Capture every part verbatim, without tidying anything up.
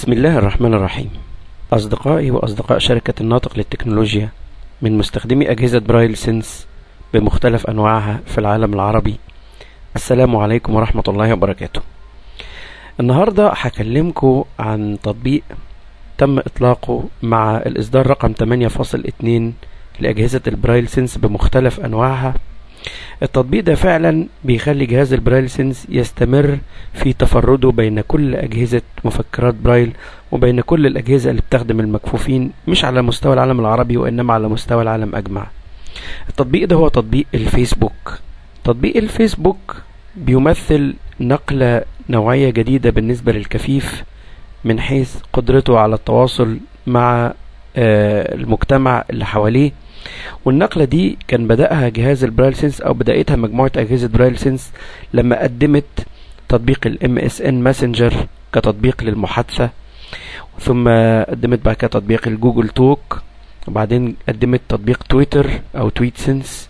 بسم الله الرحمن الرحيم. أصدقائي وأصدقاء شركة الناطق للتكنولوجيا من مستخدمي أجهزة برايل سنس بمختلف أنواعها في العالم العربي، السلام عليكم ورحمة الله وبركاته. النهاردة هكلمكم عن تطبيق تم إطلاقه مع الإصدار رقم ثمانية فاصلة اثنين لأجهزة البرايل سنس بمختلف أنواعها. التطبيق ده فعلا بيخلي جهاز البرايل سنس يستمر في تفرده بين كل أجهزة مفكرات برايل وبين كل الأجهزة اللي بتخدم المكفوفين، مش على مستوى العالم العربي وإنما على مستوى العالم أجمع. التطبيق ده هو تطبيق الفيسبوك. تطبيق الفيسبوك بيمثل نقلة نوعية جديدة بالنسبة للكفيف من حيث قدرته على التواصل مع المجتمع اللي حواليه، والنقلة دي كان بدأها جهاز البرايل سنس أو بدأتها مجموعة أجهزة برايل سنس لما قدمت تطبيق ال إم إس إن ماسنجر كتطبيق للمحادثة، ثم قدمت بعد كده تطبيق الجوجل توك، وبعدين قدمت تطبيق تويتر أو تويت سنس،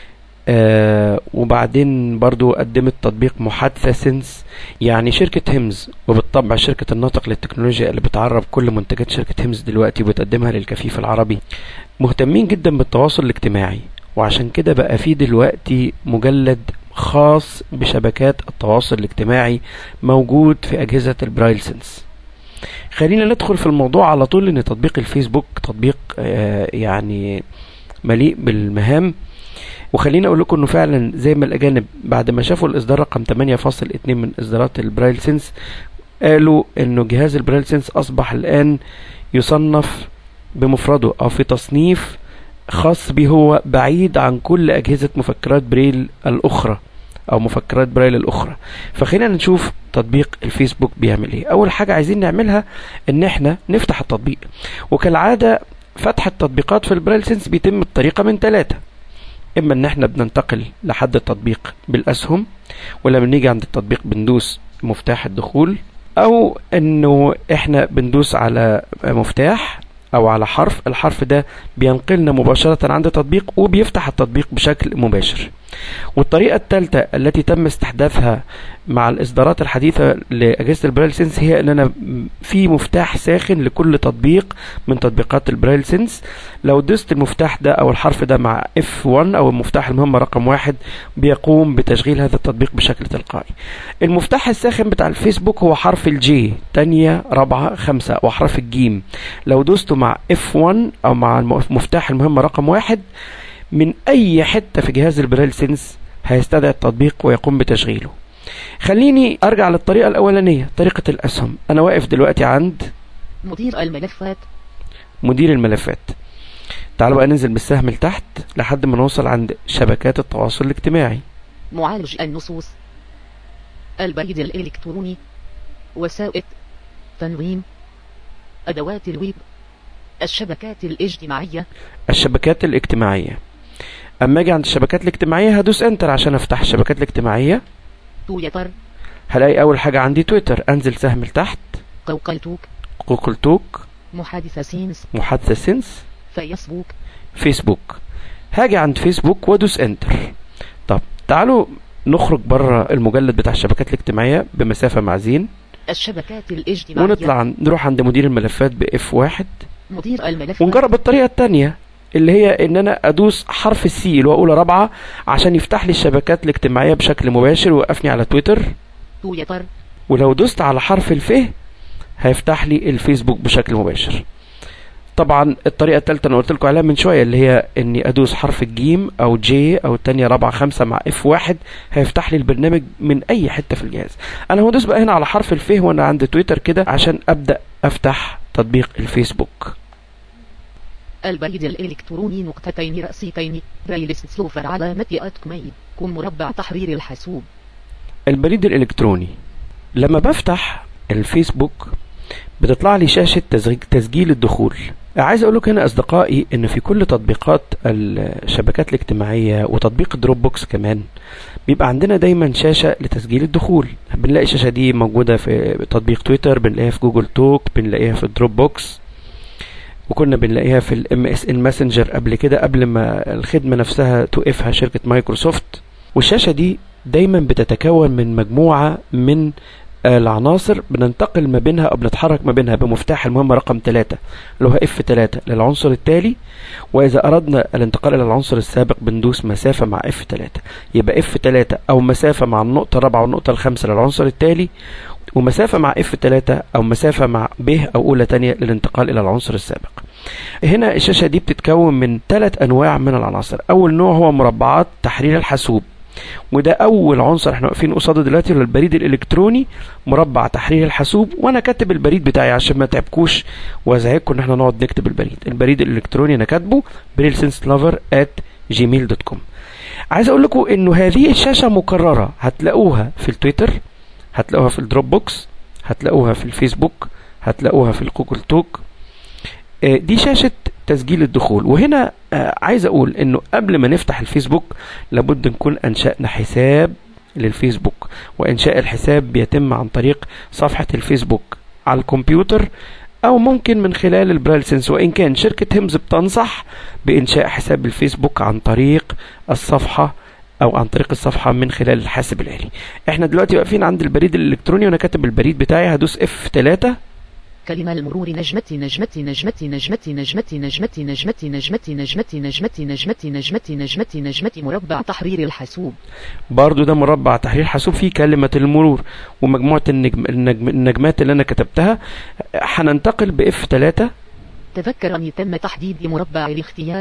آه وبعدين برضو قدمت تطبيق محادثة سنس. يعني شركة هيمز، وبالطبع شركة الناطق للتكنولوجيا اللي بتعرب كل منتجات شركة هيمز دلوقتي وبتقدمها للكفيف العربي، مهتمين جدا بالتواصل الاجتماعي، وعشان كده بقى في دلوقتي مجلد خاص بشبكات التواصل الاجتماعي موجود في أجهزة البرايل سنس. خلينا ندخل في الموضوع على طول، لأن تطبيق الفيسبوك تطبيق آه يعني مليء بالمهام. وخلينا اقول لكم انه فعلا زي ما الاجانب بعد ما شافوا الاصدار رقم ثمانية فاصلة اثنين من اصدارات البرايل سنس قالوا انه جهاز البرايل سنس اصبح الان يصنف بمفرده او في تصنيف خاص به، هو بعيد عن كل اجهزة مفكرات بريل الاخرى او مفكرات برايل الاخرى. فخلينا نشوف تطبيق الفيسبوك بيعمل ايه. اول حاجة عايزين نعملها ان احنا نفتح التطبيق، وكالعادة فتح التطبيقات في البرايل سنس بيتم بطريقة من ثلاثة: اما ان احنا بننتقل لحد التطبيق بالاسهم، ولما نيجي عند التطبيق بندوس مفتاح الدخول، او انه احنا بندوس على مفتاح او على حرف، الحرف ده بينقلنا مباشرة عند التطبيق وبيفتح التطبيق بشكل مباشر. والطريقة الثالثة التي تم استحداثها مع الإصدارات الحديثة لأجهزة البرايل سنس هي أننا في مفتاح ساخن لكل تطبيق من تطبيقات البرايل سنس. لو دوست المفتاح ده أو الحرف ده مع إف واحد أو المفتاح المهمة رقم واحد بيقوم بتشغيل هذا التطبيق بشكل تلقائي. المفتاح الساخن بتاع الفيسبوك هو حرف الجي، تانية رابعة خمسة، وحرف الجيم. لو دوسته مع إف واحد أو مع المفتاح المهمة رقم واحد من أي حتة في جهاز البرايل سنس هيستدعي التطبيق ويقوم بتشغيله. خليني أرجع للطريقة الأولانية، طريقة الأسهم. أنا واقف دلوقتي عند مدير الملفات مدير الملفات. تعالوا بقى ننزل بالسهم لتحت لحد ما نوصل عند شبكات التواصل الاجتماعي. معالج النصوص، البريد الإلكتروني، وسائل تنظيم، أدوات الويب، الشبكات الاجتماعية. الشبكات الاجتماعية. اما اجي عند الشبكات الاجتماعية هدوس انتر عشان افتح الشبكات الاجتماعية. تويتر، هلاقي اول حاجة عندي تويتر، انزل سهم لتحت. جوجل توك، جوجل توك، محادثة سينس، محادثة سينس، فيسبوك، فيسبوك. هاجي عند فيسبوك وادوس انتر. طب تعالوا نخرج بره المجلد بتاع الشبكات الاجتماعية بمسافة معزين، الشبكات الاجتماعية، ونطلع عن... نروح عند مدير الملفات بإف واحد، مدير الملفات، ونجرب الطريقة التانية اللي هي ان انا ادوس حرف السي اللي هو اولى رابعة عشان يفتح لي الشبكات الاجتماعية بشكل مباشر ويوقفني على تويتر. تويتر. ولو دوست على حرف الف هيفتح لي الفيسبوك بشكل مباشر. طبعا الطريقة الثالثة انا قلت لكم عليها من شوية اللي هي اني ادوس حرف الجيم او جي او الثانية رابعة خمسة مع اف واحد هيفتح لي البرنامج من اي حتة في الجهاز. انا هدوس بقى هنا على حرف الف وانا عند تويتر كده عشان ابدأ افتح تطبيق الفيسبوك. البريد الإلكتروني نقطتين رأسيتين برايل سلوفر علامة أتكمين كم مربع تحرير الحاسوب. البريد الإلكتروني لما بفتح الفيسبوك بتطلع لي شاشة تسجيل الدخول. عايز اقول لك هنا اصدقائي ان في كل تطبيقات الشبكات الاجتماعية وتطبيق دروب بوكس كمان بيبقى عندنا دايما شاشة لتسجيل الدخول. بنلاقي الشاشة دي موجودة في تطبيق تويتر، بنلاقيها في جوجل توك، بنلاقيها في دروب بوكس، وكنا بنلاقيها في الام اس ان ماسنجر قبل كده قبل ما الخدمة نفسها توقفها شركة مايكروسوفت. والشاشة دي دايما بتتكون من مجموعة من العناصر بننتقل ما بينها او بنتحرك ما بينها بمفتاح المهمة رقم ثلاثة اللي هو اف ثلاثة للعنصر التالي، واذا اردنا الانتقال الى العنصر السابق بندوس مسافة مع اف ثلاثة. يبقى اف ثلاثة او مسافة مع النقطة الرابعة والنقطة الخامسة للعنصر التالي، ومسافة مع اف ثلاثة او مسافة مع ب او اولى تانية للانتقال الى العنصر السابق. هنا الشاشة دي بتتكون من ثلاث انواع من العناصر. اول نوع هو مربعات تحرير الحاسوب، وده اول عنصر احنا واقفين قصاده دلوقتي، البريد الالكتروني مربع تحرير الحاسوب. وانا كاتب البريد بتاعي عشان ما تعبكوش وازعجكم ان احنا نقعد نكتب البريد. البريد الالكتروني انا كاتبه بريلسنسلافر آت جيميل دوت كوم. عايز اقول لكم انه هذه الشاشه مكرره، هتلاقوها في التويتر، هتلاقوها في الدروب بوكس، هتلاقوها في الفيسبوك، هتلاقوها في الجوجل توك. دي شاشة تسجيل الدخول. وهنا عايز اقول انه قبل ما نفتح الفيسبوك لابد نكون انشأنا حساب للفيسبوك، وانشاء الحساب بيتم عن طريق صفحة الفيسبوك على الكمبيوتر او ممكن من خلال البرايلسنس، وان كان شركة هيمز بتنصح بانشاء حساب الفيسبوك عن طريق الصفحة او عن طريق الصفحة من خلال الحاسب الآلي. احنا دلوقتي واقفين عند البريد الالكتروني وانا كاتب البريد بتاعي، هدوس اف ثلاثة. كلمة المرور نجمتي نجمتي نجمتي نجمتي نجمتي نجمتي نجمتي نجمتي نجمتي نجمتي نجمتي نجمتي نجمتي نجمتي مربع تحرير الحاسوب. برضو ده مربع تحرير حاسوب فيه كلمة المرور ومجموعة النجم النجم النجمات اللي انا كتبتها. هننتقل باف ثلاثة. تذكر ان تم تحديد مربع الاختيار.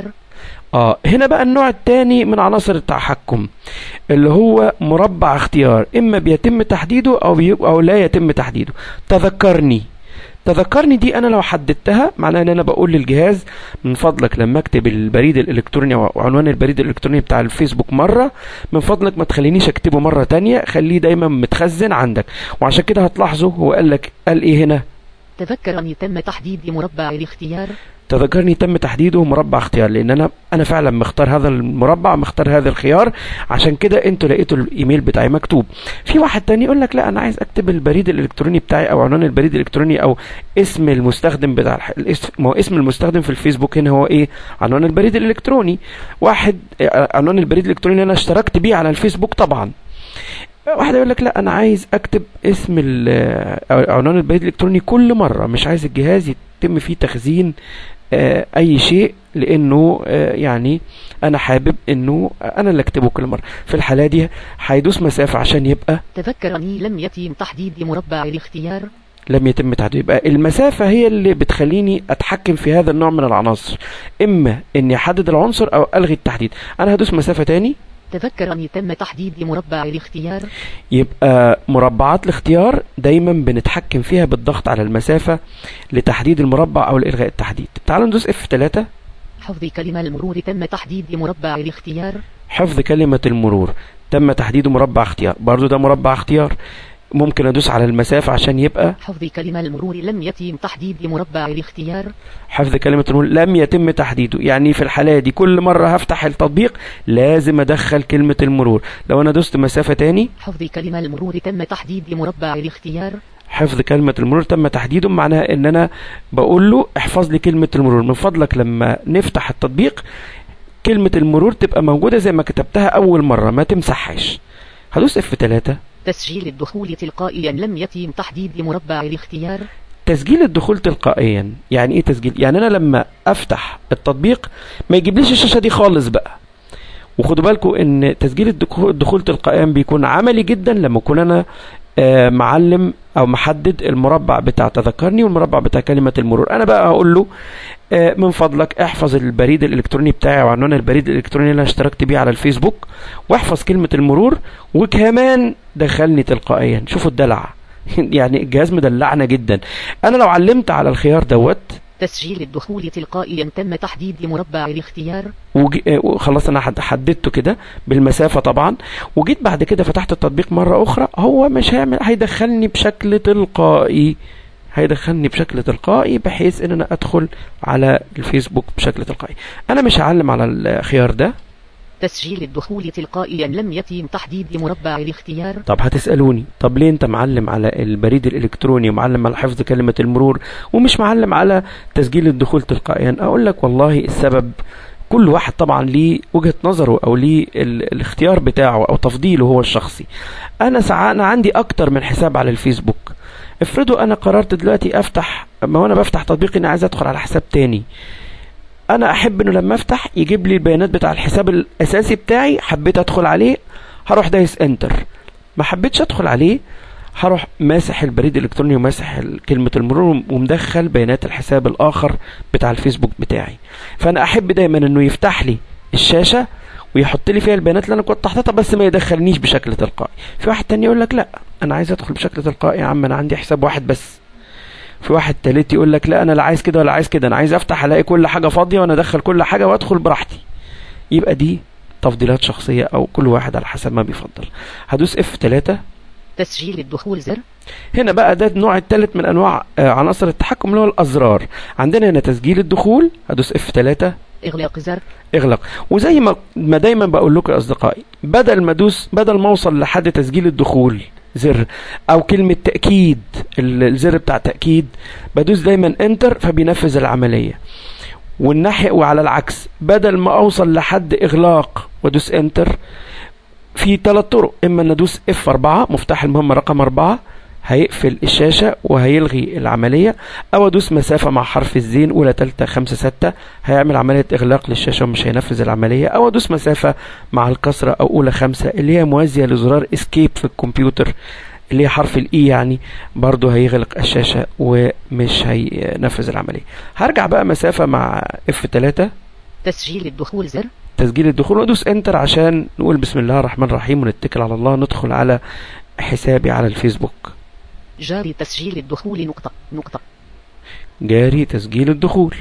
اه هنا بقى النوع الثاني من عناصر التحكم اللي هو مربع اختيار، اما بيتم تحديده او بيبقى او لا يتم تحديده. تذكرني تذكرني دي انا لو حددتها معناها ان انا بقول للجهاز من فضلك لما اكتب البريد الالكتروني وعنوان البريد الالكتروني بتاع الفيسبوك مرة، من فضلك ما تخلينيش اكتبه مرة تانية، خليه دايما متخزن عندك. وعشان كده هتلاحظوا هو قال لك قال ايه هنا؟ تذكر ان تم تحديد مربع الاختيار. تذكرني تم تحديده مربع اختيار، لان انا انا فعلا مختار هذا المربع، مختار هذا الخيار، عشان كده انتوا لقيتوا الايميل بتاعي مكتوب. في واحد تاني يقول لك لا انا عايز اكتب البريد الالكتروني بتاعي او عنوان البريد الالكتروني او اسم المستخدم بتاع الح... الاسم ما هو اسم المستخدم في الفيسبوك هنا هو ايه؟ عنوان البريد الالكتروني. واحد عنوان البريد الالكتروني انا اشتركت بيه على الفيسبوك طبعا. واحد يقول لك لا انا عايز اكتب اسم عنوان البريد الالكتروني كل مره، مش عايز الجهاز يتم فيه تخزين آه اي شيء، لانه آه يعني انا حابب انه انا اللي اكتبه كل مره. في الحاله دي هيدوس مسافه عشان يبقى تذكرني لم يتم تحديد مربع الاختيار. لم يتم تحديده. يبقى المسافه هي اللي بتخليني اتحكم في هذا النوع من العناصر، اما اني احدد العنصر او الغي التحديد. انا هدوس مسافه تاني. تذكر ان تم تحديد مربع الاختيار. يبقى مربعات الاختيار دايما بنتحكم فيها بالضغط على المسافة لتحديد المربع او لإلغاء التحديد. تعالوا ندوس اف ثلاثة. حفظ كلمة المرور تم تحديد مربع الاختيار. حفظ كلمة المرور تم تحديد مربع اختيار، برضو ده مربع اختيار. ممكن ادوس على المسافة عشان يبقى حفظ كلمة المرور لم يتم تحديد مربع الاختيار. حفظ كلمة المرور لم يتم تحديده، يعني في الحالة دي كل مرة هفتح التطبيق لازم ادخل كلمة المرور. لو انا دوست مسافة تاني. حفظ كلمة المرور تم تحديد مربع الاختيار. حفظ كلمة المرور تم تحديده معناها ان انا بقول له احفظ لي كلمة المرور. من فضلك لما نفتح التطبيق كلمة المرور تبقى موجودة زي ما كتبتها اول مرة، ما تمسحهاش. هدوس اف ثلاثة. تسجيل الدخول تلقائيا لم يتم تحديد مربع الاختيار. تسجيل الدخول تلقائيا يعني ايه تسجيل؟ يعني انا لما افتح التطبيق ما يجيبليش الشاشة دي خالص بقى. وخدوا بالكم ان تسجيل الدخول تلقائيا بيكون عملي جدا لما اكون انا آه معلم او محدد المربع بتاع تذكرني والمربع بتاع كلمة المرور. انا بقى هقول له آه من فضلك احفظ البريد الالكتروني بتاعي وعنوان البريد الالكتروني اللي انا اشتركت بيه على الفيسبوك، واحفظ كلمة المرور، وكمان دخلني تلقائيا. شوفوا الدلع يعني الجهاز مدلعنا جدا. انا لو علمت على الخيار دوت تسجيل الدخول تلقائيا تم تحديد مربع الاختيار، وخلاص انا حددته كده بالمسافة طبعا، وجيت بعد كده فتحت التطبيق مرة اخرى، هو مش هيعمل، هيدخلني بشكل تلقائي هيدخلني بشكل تلقائي بحيث ان انا ادخل على الفيسبوك بشكل تلقائي. انا مش هعلم على الخيار ده. تسجيل الدخول تلقائيا لم يتم تحديد مربع الاختيار. طب هتسألوني طب ليه انت معلم على البريد الالكتروني ومعلم على حفظ كلمة المرور ومش معلم على تسجيل الدخول تلقائيا؟ اقول لك والله السبب كل واحد طبعا ليه وجهة نظره او ليه الاختيار بتاعه او تفضيله هو الشخصي. انا ساعات انا عندي اكتر من حساب على الفيسبوك. افرضوا انا قررت دلوقتي افتح، ما وانا بفتح تطبيق اني عايز ادخل على حساب تاني، انا احب انه لما افتح يجيب لي البيانات بتاع الحساب الاساسي بتاعي، حبيت ادخل عليه هروح دايس انتر، ما حبيتش ادخل عليه هروح ماسح البريد الالكتروني وماسح كلمة المرور ومدخل بيانات الحساب الاخر بتاع الفيسبوك بتاعي. فانا احب دايما انه يفتح لي الشاشة ويحط لي فيها البيانات اللي انا كنت حاططها، بس ما يدخلنيش بشكل تلقائي. في واحد تاني يقول لك لا انا عايز ادخل بشكل تلقائي يا عم، انا عندي حساب واحد بس. في واحد تالت يقول لك لا انا لا عايز كده ولا عايز كده، انا عايز افتح الاقي كل حاجة فاضية وانا ادخل كل حاجة وادخل براحتي. يبقى دي تفضيلات شخصية او كل واحد على حسب ما بيفضل. هدوس اف ثلاثة تسجيل الدخول زر. هنا بقى ده النوع الثالث من انواع عناصر التحكم اللي هو الازرار. عندنا هنا تسجيل الدخول، هدوس اف ثلاثة اغلاق زر اغلق. وزي ما ما دايما بقول لكم يا اصدقائي، بدل ما ادوس بدل ما اوصل لحد تسجيل الدخول زر او كلمة تأكيد الزر بتاع تأكيد، بدوس دايما انتر فبينفذ العملية. والناحية وعلى العكس، بدل ما اوصل لحد اغلاق وادوس انتر، في ثلاث طرق. اما ان ادوس اف أربعة مفتاح المهمة رقم أربعة هيقفل الشاشة وهيلغي العملية، او ادوس مسافة مع حرف الزين اولى تالتة خمسة ستة هيعمل عملية اغلاق للشاشة ومش هينفذ العملية، او ادوس مسافة مع الكسرة او اولى خمسة اللي هي موازية لزرار اسكيب في الكمبيوتر اللي هي حرف الاي، يعني برضو هيغلق الشاشة ومش هينفذ العملية. هرجع بقى مسافة مع اف ثلاثة تسجيل الدخول زر تسجيل الدخول وادوس انتر عشان نقول بسم الله الرحمن الرحيم ونتكل على الله ندخل على حسابي على الفيسبوك. جاري تسجيل الدخول نقطة نقطة جاري تسجيل الدخول.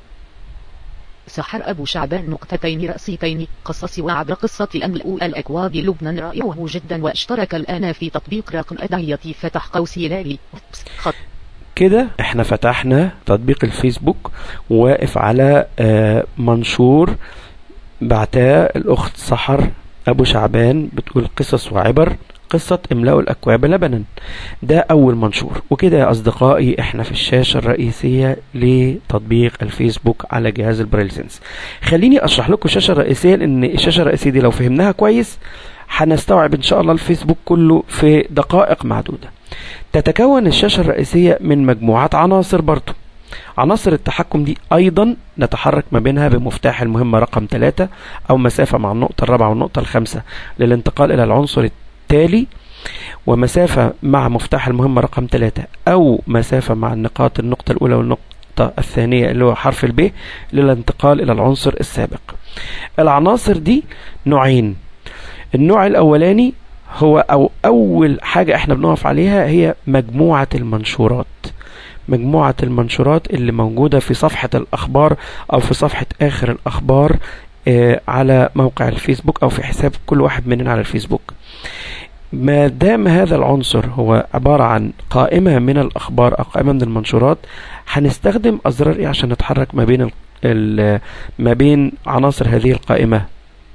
سحر أبو شعبان نقطتين رأسيتين قصص وعد قصة أملؤ الأكواب لبنان رائعه جدا، واشترك الآن في تطبيق رقم أدعيتي فتح قوسي لالي خط. كده احنا فتحنا تطبيق الفيسبوك وواقف على آه منشور بعتاه الأخت سحر أبو شعبان بتقول قصص وعبر قصة املأوا الأكواب لبنا. ده أول منشور. وكده يا أصدقائي احنا في الشاشة الرئيسية لتطبيق الفيسبوك على جهاز البرايل سنس. خليني أشرح لكم الشاشة الرئيسية، لأن الشاشة الرئيسية دي لو فهمناها كويس هنستوعب إن شاء الله الفيسبوك كله في دقائق معدودة. تتكون الشاشة الرئيسية من مجموعات عناصر برضو. عناصر التحكم دي أيضا نتحرك ما بينها بمفتاح المهمة رقم ثلاثة أو مسافة مع النقطة الرابعة والنقطة الخامسة للانتقال إلى العنصر التالي، ومسافة مع مفتاح المهمة رقم ثلاثة أو مسافة مع النقاط النقطة الأولى والنقطة الثانية اللي هو حرف الب للانتقال إلى العنصر السابق. العناصر دي نوعين. النوع الأولاني هو أو أول حاجة احنا بنقف عليها هي مجموعة المنشورات. مجموعة المنشورات اللي موجودة في صفحة الأخبار أو في صفحة آخر الأخبار آه على موقع الفيسبوك أو في حساب كل واحد مننا على الفيسبوك. ما دام هذا العنصر هو عبارة عن قائمة من الأخبار أو قائمة من المنشورات، هنستخدم أزرار إيه عشان نتحرك ما بين ال ما بين عناصر هذه القائمة.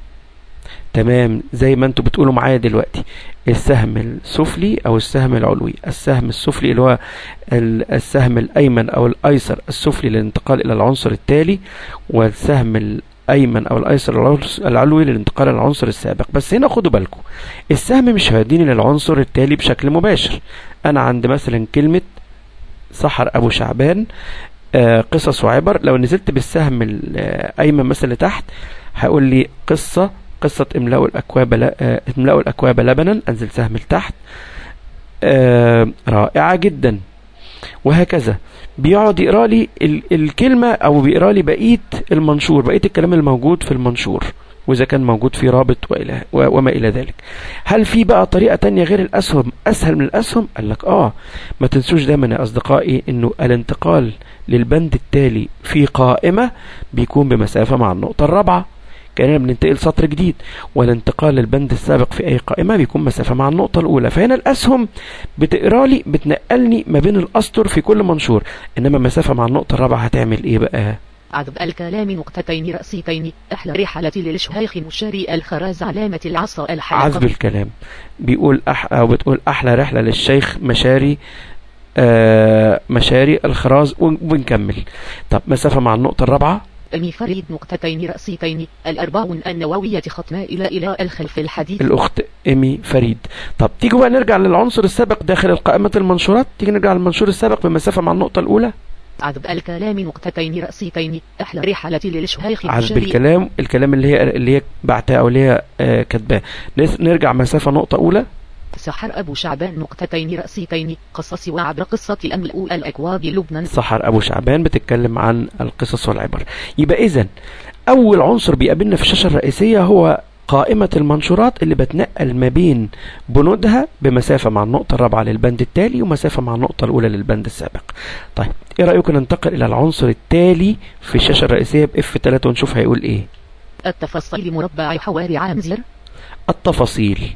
تمام زي ما انتوا بتقولوا معايا دلوقتي، السهم السفلي او السهم العلوي. السهم السفلي اللي هو السهم الايمن او الايسر السفلي للانتقال الى العنصر التالي، والسهم الايمن او الايسر العلوي للانتقال الى العنصر السابق. بس هنا خدوا بالكم، السهم مش هيوديني للعنصر التالي بشكل مباشر. انا عند مثلا كلمة سحر ابو شعبان آه قصص وعبر، لو نزلت بالسهم الايمن مثلا لتحت هقول لي قصة قصة املأوا الأكواب ل... آه... املأوا الأكواب لبنا، أنزل سهم لتحت آه... رائعة جدا. وهكذا بيقعد يقرأ لي ال... الكلمة أو بيقرأ لي بقية المنشور، بقية الكلام الموجود في المنشور، وإذا كان موجود في رابط وإلى و... وما إلى ذلك. هل في بقى طريقة تانية غير الأسهم أسهل من الأسهم؟ قال لك آه ما تنسوش دايما يا أصدقائي إنه الانتقال للبند التالي في قائمة بيكون بمسافة مع النقطة الرابعة، كأننا بننتقل سطر جديد، والانتقال للبند السابق في أي قائمة بيكون مسافة مع النقطة الأولى. فهنا الأسهم بتقرأ لي بتنقلني ما بين الأسطر في كل منشور، إنما مسافة مع النقطة الرابعة هتعمل إيه بقى؟ عذب الكلام نقطتين رأسيتين أحلى رحلة للشيخ مشاري الخراز علامة العصا الحلقة. عذب الكلام بيقول أح أو بتقول أحلى رحلة للشيخ مشاري آه مشاري الخراز، وبنكمل. طب مسافة مع النقطة الرابعة أمي فريد نقطتين رأسيتين الأربعون النووية ختمة إلى إلى الخلف الحديث. الأخت إيمي فريد. طب تيجوا بقى نرجع للعنصر السابق داخل قائمة المنشورات. تيجي نرجع للمنشور السابق بمسافة مع النقطة الأولى. عذب الكلام نقطتين رأسيتين أحلى رحلة للشهيخ. عذب الكلام، الكلام اللي هي اللي هي بعتها أو اللي هي آه كاتباه. نرجع مسافة نقطة أولى. سحر أبو شعبان نقطتين رأسيتين قصص وعبر قصة الأمل الأكواب لبنان. سحر أبو شعبان بتتكلم عن القصص والعبر. يبقى إذن أول عنصر بيقابلنا في الشاشة الرئيسية هو قائمة المنشورات اللي بتنقل ما بين بنودها بمسافة مع النقطة الرابعة للبند التالي ومسافة مع النقطة الأولى للبند السابق. طيب إيه رأيكم ننتقل إلى العنصر التالي في الشاشة الرئيسية بإف ثلاثة ونشوف هيقول إيه؟ التفاصيل مربع حواري عامزر. التفاصيل،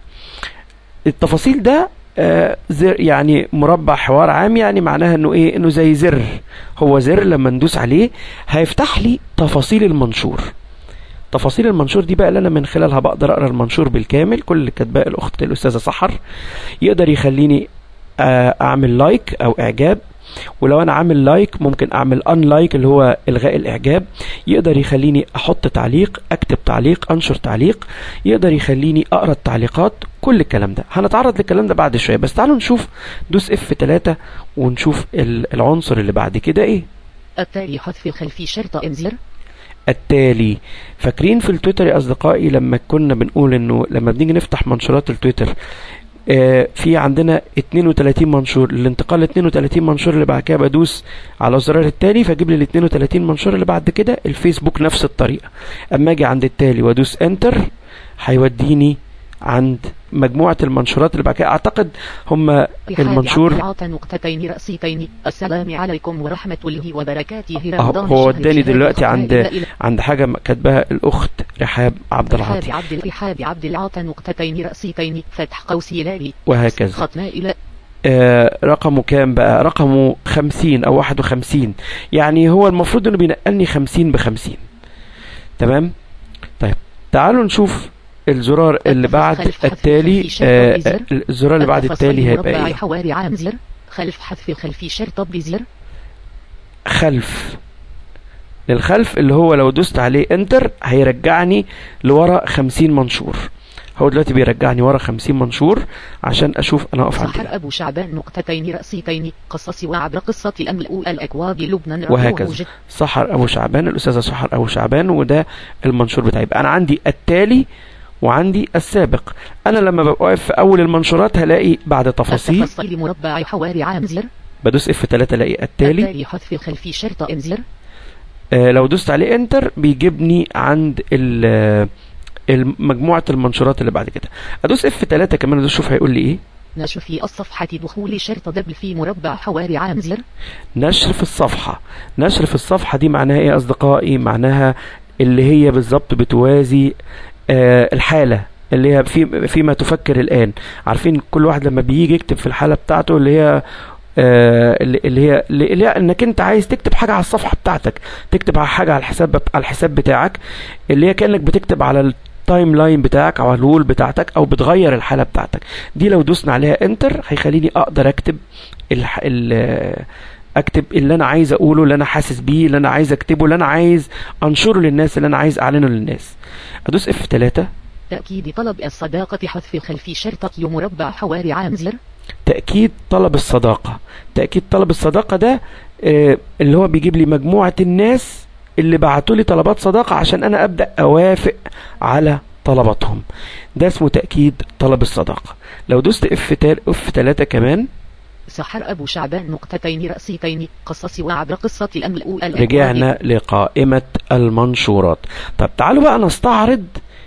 التفاصيل ده آه زر، يعني مربع حوار عام، يعني معناها انه ايه؟ انه زي زر. هو زر لما ندوس عليه هيفتح لي تفاصيل المنشور. تفاصيل المنشور دي بقى اللي انا من خلالها بقدر اقرا المنشور بالكامل. كل اللي كاتباه الاخت الاستاذه سحر يقدر يخليني آه اعمل لايك او اعجاب، ولو انا عامل لايك ممكن اعمل ان لايك اللي هو الغاء الاعجاب. يقدر يخليني احط تعليق، اكتب تعليق، انشر تعليق، يقدر يخليني اقرا التعليقات. كل الكلام ده هنتعرض للكلام ده بعد شويه، بس تعالوا نشوف دوس اف ثلاثة ونشوف العنصر اللي بعد كده ايه. التالي حذف خلفي شرط انزر. التالي، فاكرين في التويتر يا اصدقائي لما كنا بنقول انه لما بنيجي نفتح منشورات التويتر آه في عندنا اثنين وثلاثين منشور، الانتقال ل اثنين وثلاثين منشور اللي بعد كده بدوس على الزرار التالي فاجيب لي ال اثنين وثلاثين منشور اللي بعد كده. الفيسبوك نفس الطريقه، اما اجي عند التالي وادوس انتر هيوديني عند مجموعة المنشورات اللي بعد كده. اعتقد هم المنشور نقطتين رأسيتين السلام عليكم ورحمة الله وبركاته. هو وداني دلوقتي عند عند حاجة كاتباها الأخت رحاب عبد العاطي. رحاب عبد رحاب عبد العاطي نقطتين رأسيتين فتح قوسي لالي وهكذا. ختمة إلى آه رقمه كام بقى؟ رقمه خمسين أو واحد وخمسين، يعني هو المفروض إنه بينقلني خمسين بخمسين. تمام. طيب تعالوا نشوف الزرار اللي بعد التالي. آه الزرار اللي بعد التالي هيبقى ايه؟ حواري عام زر خلف حذف خلفي شرط بزر. خلف، للخلف اللي هو لو دوست عليه انتر هيرجعني لورا خمسين منشور. هو دلوقتي بيرجعني ورا خمسين منشور عشان اشوف انا اقف عند سحر ابو شعبان نقطتين رأسيتين قصص وعبر قصة الامل الاكواب لبنان. وهكذا. سحر ابو شعبان، الاستاذه سحر ابو شعبان، وده المنشور بتاعي. انا عندي التالي وعندي السابق. انا لما ببقى واقف في اول المنشورات هلاقي بعد تفاصيل التفاصيل مربع حواري عام زر، بدوس اف ثلاثة الاقي التالي. التالي حذف خلفي شرط انزر. آه لو دوست عليه انتر بيجيبني عند مجموعة المنشورات اللي بعد كده. ادوس اف ثلاثة كمان ادوس شوف هيقول لي ايه. نشر في الصفحة دخول شرط دبل في مربع حواري عام زر. نشر في الصفحة. نشر في الصفحة دي معناها ايه اصدقائي؟ معناها اللي هي بالظبط بتوازي آه الحالة اللي هي في فيما تفكر الآن. عارفين كل واحد لما بيجي يكتب في الحالة بتاعته اللي هي آه اللي هي اللي هي انك انت عايز تكتب حاجة على الصفحة بتاعتك، تكتب على حاجة على الحساب على الحساب بتاعك، اللي هي كأنك بتكتب على التايم لاين بتاعك او على الوول بتاعتك او بتغير الحالة بتاعتك. دي لو دوسنا عليها انتر هيخليني اقدر اكتب الح... ال... اكتب اللي انا عايز اقوله، اللي انا حاسس بيه، اللي انا عايز اكتبه، اللي انا عايز انشره للناس، اللي انا عايز اعلنه للناس. ادوس اف ثلاثة. تأكيد طلب الصداقة حذف خلفي شرطة مربع حواري عام زر. تأكيد طلب الصداقة. تأكيد طلب الصداقة ده آه اللي هو بيجيب لي مجموعة الناس اللي بعتوا لي طلبات صداقة عشان انا ابدأ اوافق على طلباتهم. ده اسمه تأكيد طلب الصداقة. لو دوست اف اف ثلاثة كمان. سحر ابو شعبان نقطتين رأسيتين قصص وعبر قصة الامل. رجعنا لقائمة المنشورات. طب تعالوا بقى نستعرض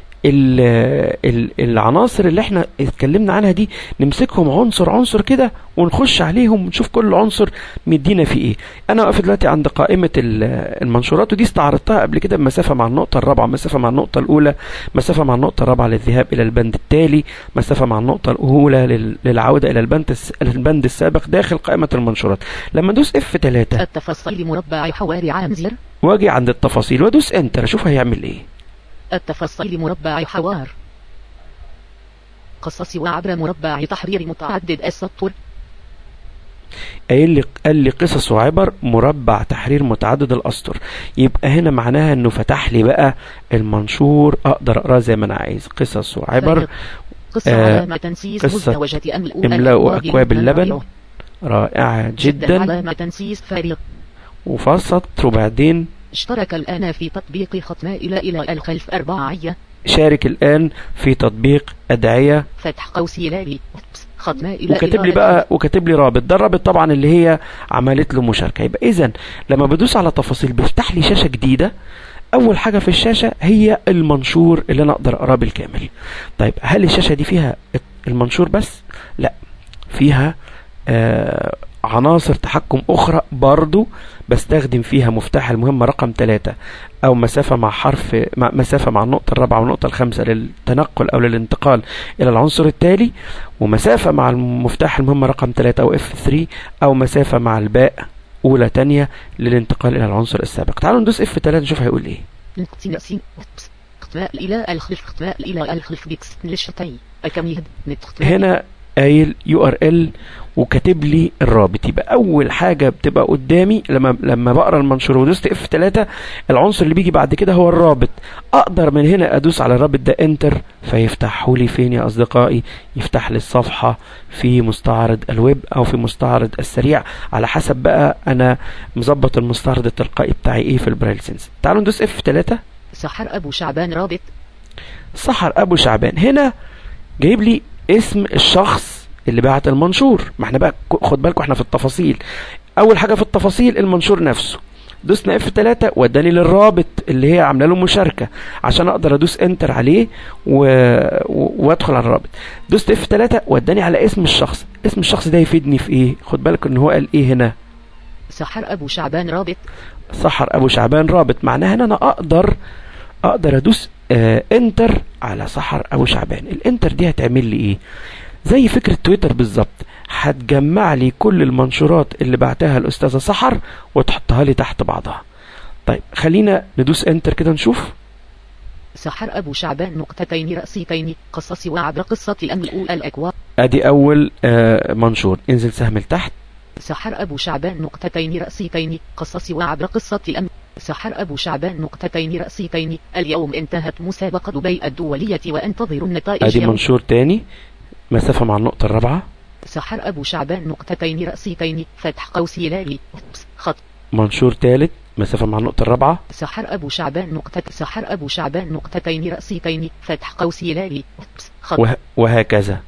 العناصر اللي احنا اتكلمنا عنها دي، نمسكهم عنصر عنصر كده ونخش عليهم ونشوف كل عنصر مدينا فيه ايه. انا واقف دلوقتي عند قائمة المنشورات، ودي استعرضتها قبل كده بمسافة مع النقطة الرابعة، مسافة مع النقطة الاولى، مسافة مع النقطة الرابعة للذهاب الى البند التالي، مسافة مع النقطة الاولى للعودة الى البند البند السابق داخل قائمة المنشورات. لما ادوس اف ثلاثة التفاصيل مربع حواري عام زر، واجي عند التفاصيل وادوس انتر اشوف هيعمل ايه. التفاصيل مربع حوار قصص وعبر مربع تحرير متعدد السطر. قايل لي قال لي قصص وعبر مربع تحرير متعدد الاسطر، يبقى هنا معناها انه فتح لي بقى المنشور اقدر اقراه زي ما انا عايز. قصص وعبر، قصة آه علامة تنسيس قصة مزدوجة املاء اكواب اللبن رائعة جدا، علامة تنسيس فارغ. وفي سطر وبعدين اشترك الآن في تطبيق ختم إلى إلى الخلف أرباعية. شارك الآن في تطبيق أدعية فتح قوس هلالي ختم إلى وكاتب لي بقى وكاتب لي رابط. ده الرابط طبعا اللي هي عملت له مشاركة. يبقى إذن لما بدوس على تفاصيل بيفتح لي شاشة جديدة. أول حاجة في الشاشة هي المنشور اللي أنا أقدر أقراه بالكامل. طيب هل الشاشة دي فيها المنشور بس؟ لا، فيها آه عناصر تحكم أخرى برضو بستخدم فيها مفتاح المهمة رقم ثلاثة أو مسافة مع حرف مع مسافة مع النقطة الرابعة والنقطة الخامسة للتنقل أو للانتقال إلى العنصر التالي، ومسافة مع المفتاح المهمة رقم ثلاثة أو إف ثلاثة، أو مسافة مع الباء أولى تانية للانتقال إلى العنصر السابق. تعالوا ندوس إف ثلاثة نشوف هيقول إيه. إلى الخلف إلى الخلف بيكس للشتي الكمية. هنا قايل يو ار ال وكاتب لي الرابط. يبقى اول حاجه بتبقى قدامي لما لما بقرا المنشور ودوست اف ثلاثة العنصر اللي بيجي بعد كده هو الرابط. اقدر من هنا ادوس على الرابط ده انتر فيفتحه لي فين يا اصدقائي؟ يفتح لي الصفحه في مستعرض الويب او في مستعرض السريع على حسب بقى انا مظبط المستعرض التلقائي بتاعي ايه في البرايل سنس. تعالوا ندوس اف ثلاثة. سحر ابو شعبان رابط. سحر ابو شعبان هنا جايب لي اسم الشخص اللي بعت المنشور. ما احنا بقى خد بالكم احنا في التفاصيل. اول حاجه في التفاصيل المنشور نفسه. دوسنا اف ثلاثة وداني للرابط اللي هي عامله له مشاركه عشان اقدر ادوس انتر عليه و... و... وادخل على الرابط. دوست اف ثلاثة وداني على اسم الشخص. اسم الشخص ده يفيدني في ايه؟ خد بالك ان هو قال ايه هنا؟ سحر ابو شعبان رابط. سحر ابو شعبان رابط معناها ان انا اقدر اقدر ادوس آه انتر على سحر ابو شعبان. الانتر دي هتعمل لي ايه؟ زي فكرة تويتر بالظبط، هتجمع لي كل المنشورات اللي بعتها الأستاذة سحر وتحطها لي تحت بعضها. طيب خلينا ندوس انتر كده نشوف. سحر أبو شعبان نقطتين رأسيتين قصص وعبر قصة الأمل الأكواب. ادي أول آه منشور. انزل سهم لتحت. سحر أبو شعبان نقطتين رأسيتين قصص وعبر قصة الأمل. سحر أبو شعبان نقطتين رأسيتين اليوم انتهت مسابقة دبي الدولية وانتظر النتائج. ادي منشور تاني مسافة مع النقطة الرابعة. سحر أبو شعبان نقطتين رأسيتين فتح قوس هلالي خط. منشور ثالث مسافة مع النقطة الرابعة. سحر أبو شعبان نقطة سحر أبو شعبان نقطتين رأسيتين فتح قوس هلالي خط. وه... وهكذا.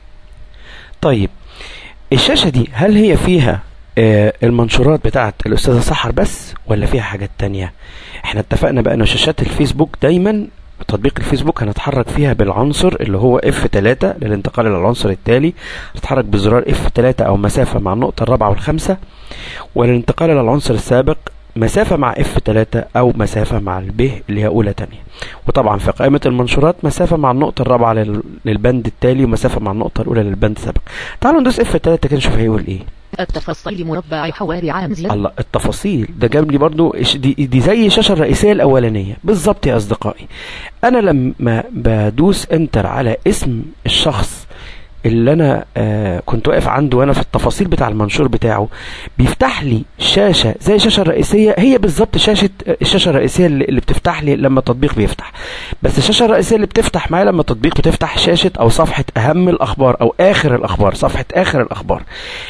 طيب الشاشة دي هل هي فيها آه المنشورات بتاعت الأستاذة سحر بس ولا فيها حاجات تانية؟ احنا اتفقنا بقى ان شاشات الفيسبوك دايما تطبيق الفيسبوك هنتحرك فيها بالعنصر اللي هو اف ثلاثة للانتقال الى العنصر التالي، نتحرك بزرار اف ثلاثة او مسافة مع النقطة الرابعة والخامسة، وللانتقال الى العنصر السابق مسافة مع اف ثلاثة او مسافة مع الب اللي هي اولى تانية. وطبعا في قائمة المنشورات مسافة مع النقطة الرابعة للبند التالي ومسافة مع النقطة الاولى للبند السابق. تعالوا ندوس اف ثلاثة كده نشوف هيقول ايه. التفاصيل مربع حواري عام زيادة. الله، التفاصيل ده جاب لي برضو دي, دي زي الشاشة الرئيسية الأولانية بالظبط يا أصدقائي. أنا لما بدوس انتر على اسم الشخص اللي أنا آه كنت واقف عنده وأنا في التفاصيل بتاع المنشور بتاعه بيفتح لي شاشة زي الشاشة الرئيسية. هي بالظبط شاشة الشاشة الرئيسية اللي بتفتح لي لما التطبيق بيفتح، بس الشاشة الرئيسية اللي بتفتح معايا لما التطبيق بتفتح شاشة أو صفحة أهم الأخبار أو آخر الأخبار، صفحة آخر الأخبار.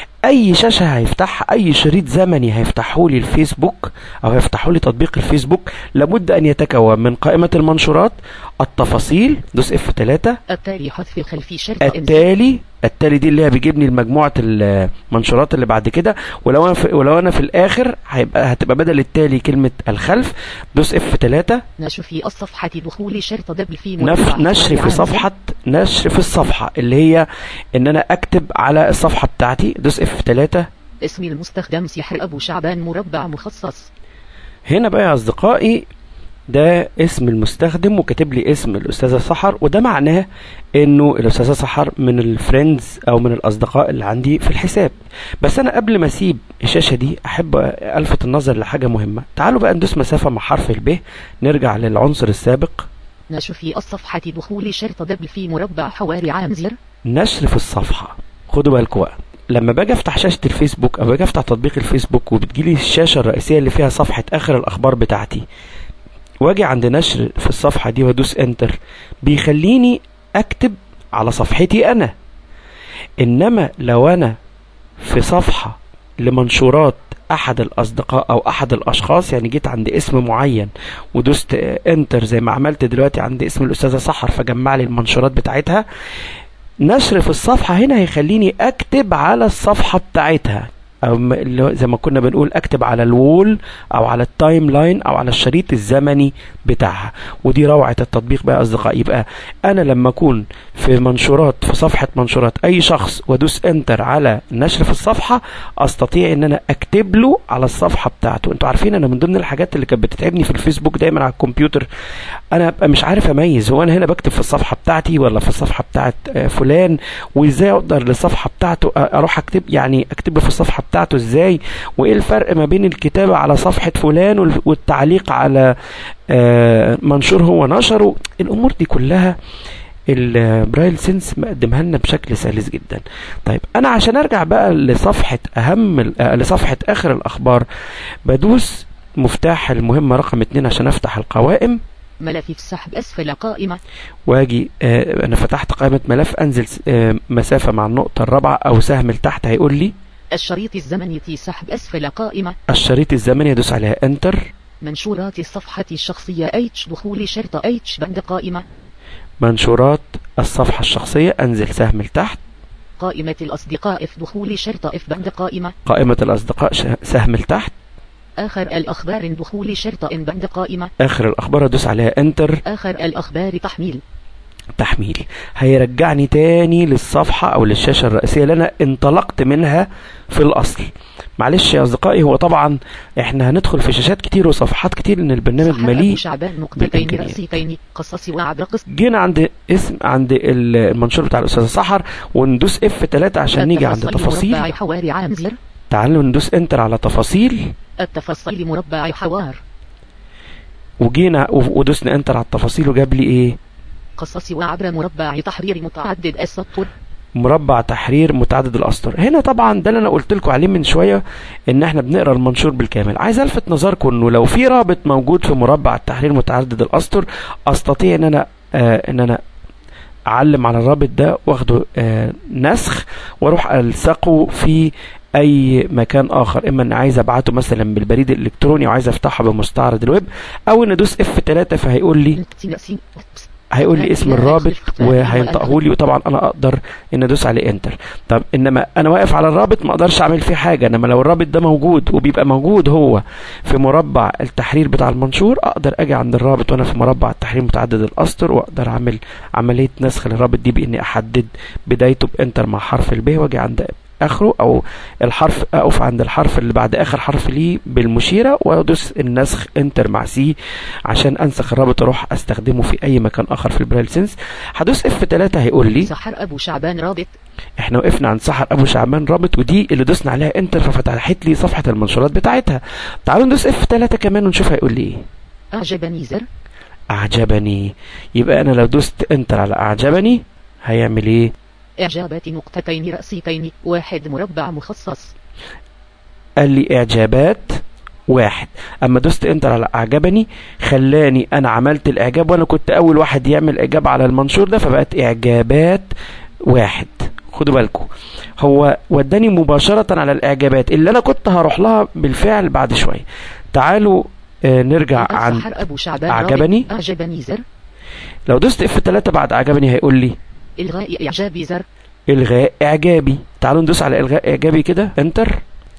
اي شاشة هيفتحها، اي شريط زمني هيفتحه لي الفيسبوك او هيفتحه لي تطبيق الفيسبوك لابد ان يتكون من قائمة المنشورات، التفاصيل، دوس اف ثلاثة، التالي حذف خلفي شرط التالي التالي دي اللي هي بيجيبني المجموعة المنشورات اللي بعد كده. ولو انا في ولو انا في الاخر هيبقى هتبقى بدل التالي كلمة الخلف. دوس اف ثلاثة. نشر في الصفحة دخول شرط دبل في نف... نشر في صفحة نشر في الصفحة اللي هي ان انا اكتب على الصفحة بتاعتي. دوس اف ثلاثة. اسم المستخدم سحر ابو شعبان مربع مخصص. هنا بقى يا اصدقائي ده اسم المستخدم وكاتب لي اسم الأستاذة سحر، وده معناه انه الأستاذة سحر من الفريندز او من الاصدقاء اللي عندي في الحساب. بس انا قبل ما اسيب الشاشة دي احب الفت النظر لحاجة مهمة. تعالوا بقى ندوس مسافة مع حرف الب، نرجع للعنصر السابق. نشر في الصفحة دخول شرط دبل في مربع حواري عام زر. نشر في الصفحة، خدوا بالكم بقى لما باجي افتح شاشة الفيسبوك او باجي افتح تطبيق الفيسبوك وبتجيلي الشاشة الرئيسية اللي فيها صفحة اخر الاخبار بتاعتي، واجي عند نشر في الصفحة دي وادوس انتر، بيخليني اكتب على صفحتي انا. انما لو انا في صفحة لمنشورات احد الاصدقاء او احد الاشخاص، يعني جيت عند اسم معين ودوست انتر زي ما عملت دلوقتي عند اسم الاستاذة سحر فجمع لي المنشورات بتاعتها، نشر في الصفحة هنا هيخليني اكتب على الصفحة بتاعتها، او زي ما كنا بنقول اكتب على الوول او على التايم لاين او على الشريط الزمني بتاعها. ودي روعة التطبيق بقى اصدقائي. يبقى انا لما اكون في منشورات في صفحة منشورات اي شخص وادوس انتر على نشر في الصفحة، استطيع ان انا اكتب له على الصفحة بتاعته. انتوا عارفين انا من ضمن الحاجات اللي كانت بتتعبني في الفيسبوك دايما على الكمبيوتر، انا ابقى مش عارف اميز هو انا هنا بكتب في الصفحة بتاعتي ولا في الصفحة بتاعت فلان، وازاي اقدر للصفحة بتاعته اروح اكتب، يعني اكتب له في الصفحة بتاعته ازاي، وايه الفرق ما بين الكتابة على صفحة فلان والتعليق على منشور هو نشره. الامور دي كلها البرايل سينس مقدمها لنا بشكل سلس جدا. طيب انا عشان ارجع بقى لصفحة اهم لصفحة اخر الاخبار، بدوس مفتاح المهمة رقم اتنين عشان افتح القوائم، ملف السحب اسفل قائمة، واجي آه انا فتحت قائمة ملف، انزل آه مسافة مع النقطة الرابعة او سهم لتحت، هيقول لي الشريط الزمني سحب اسفل قائمة، الشريط الزمني ادوس عليها انتر. منشورات الصفحة الشخصية اتش دخول شرط اتش بند قائمة، منشورات الصفحة الشخصية، انزل سهم لتحت. قائمة الاصدقاء اف دخول شرط اف بند قائمة، قائمة الاصدقاء سهم لتحت. اخر الاخبار دخول شرط ان بند قائمة، اخر الاخبار ادوس عليها انتر. اخر الاخبار تحميل، تحميل هيرجعني تاني للصفحة او للشاشة الرئيسية اللي انا انطلقت منها في الاصل. معلش يا اصدقائي، هو طبعا احنا هندخل في شاشات كتير وصفحات كتير ان البرنامج مليء بالامكانيات. قصصي وعبر قص جينا عند اسم عند المنشور بتاع الاستاذة سحر وندوس اف ثلاثة عشان نيجي عند تفاصيل. حواري عامزر، تعالوا ندوس انتر على تفاصيل. التفاصيل مربع حوار، وجينا ودوسنا انتر على التفاصيل وجاب لي ايه؟ قصصي وعبر مربع تحرير متعدد السطر، مربع تحرير متعدد الاسطر. هنا طبعا ده اللي انا قلت لكم عليه من شويه ان احنا بنقرا المنشور بالكامل. عايز الفت نظركم انه لو في رابط موجود في مربع التحرير متعدد الاسطر، استطيع ان انا آه ان انا اعلم على الرابط ده واخده آه نسخ واروح الصقه في اي مكان اخر، اما ان عايز ابعته مثلا بالبريد الالكتروني وعايز افتحه بمستعرض الويب، او ان ادوس اف ثلاثة فهيقول لي هيقول لي اسم الرابط وهينطقه لي، وطبعا انا اقدر ان ادوس عليه انتر. طب انما انا واقف على الرابط ما اقدرش اعمل فيه حاجه، انما لو الرابط ده موجود وبيبقى موجود هو في مربع التحرير بتاع المنشور، اقدر اجي عند الرابط وانا في مربع التحرير متعدد الاسطر واقدر اعمل عمليه نسخ للرابط دي باني احدد بدايته بانتر مع حرف الب، واجي عند اخره او الحرف اقف عند الحرف اللي بعد اخر حرف ليه بالمشيره وادوس النسخ انتر مع سي عشان انسخ الرابط اروح استخدمه في اي مكان اخر في البرايل سينس. هدوس اف ثلاثة هيقول لي سحر ابو شعبان رابط. احنا وقفنا عند سحر ابو شعبان رابط، ودي اللي دوسنا عليها انتر ففتحت لي صفحه المنشورات بتاعتها. تعالوا ندوس اف ثلاثة كمان ونشوف هيقول لي ايه. اعجبني زر، اعجبني. يبقى انا لو دوست انتر على اعجبني هيعمل ايه؟ إعجابات نقطتين رأسيتين واحد مربع مخصص. قال لي إعجابات واحد. أما دوست انتر على أعجبني خلاني أنا عملت الإعجاب وأنا كنت أول واحد يعمل إعجاب على المنشور ده، فبقت إعجابات واحد. خدوا بالكم هو وداني مباشرة على الإعجابات اللي أنا كنت هروح لها بالفعل بعد شوية. تعالوا آه نرجع عن أعجبني. أعجبني زر. لو دوست اف ثلاثة بعد أعجبني هيقول لي إلغاء إعجابي زر. إلغاء إعجابي. تعالوا ندوس على إلغاء إعجابي كده انتر.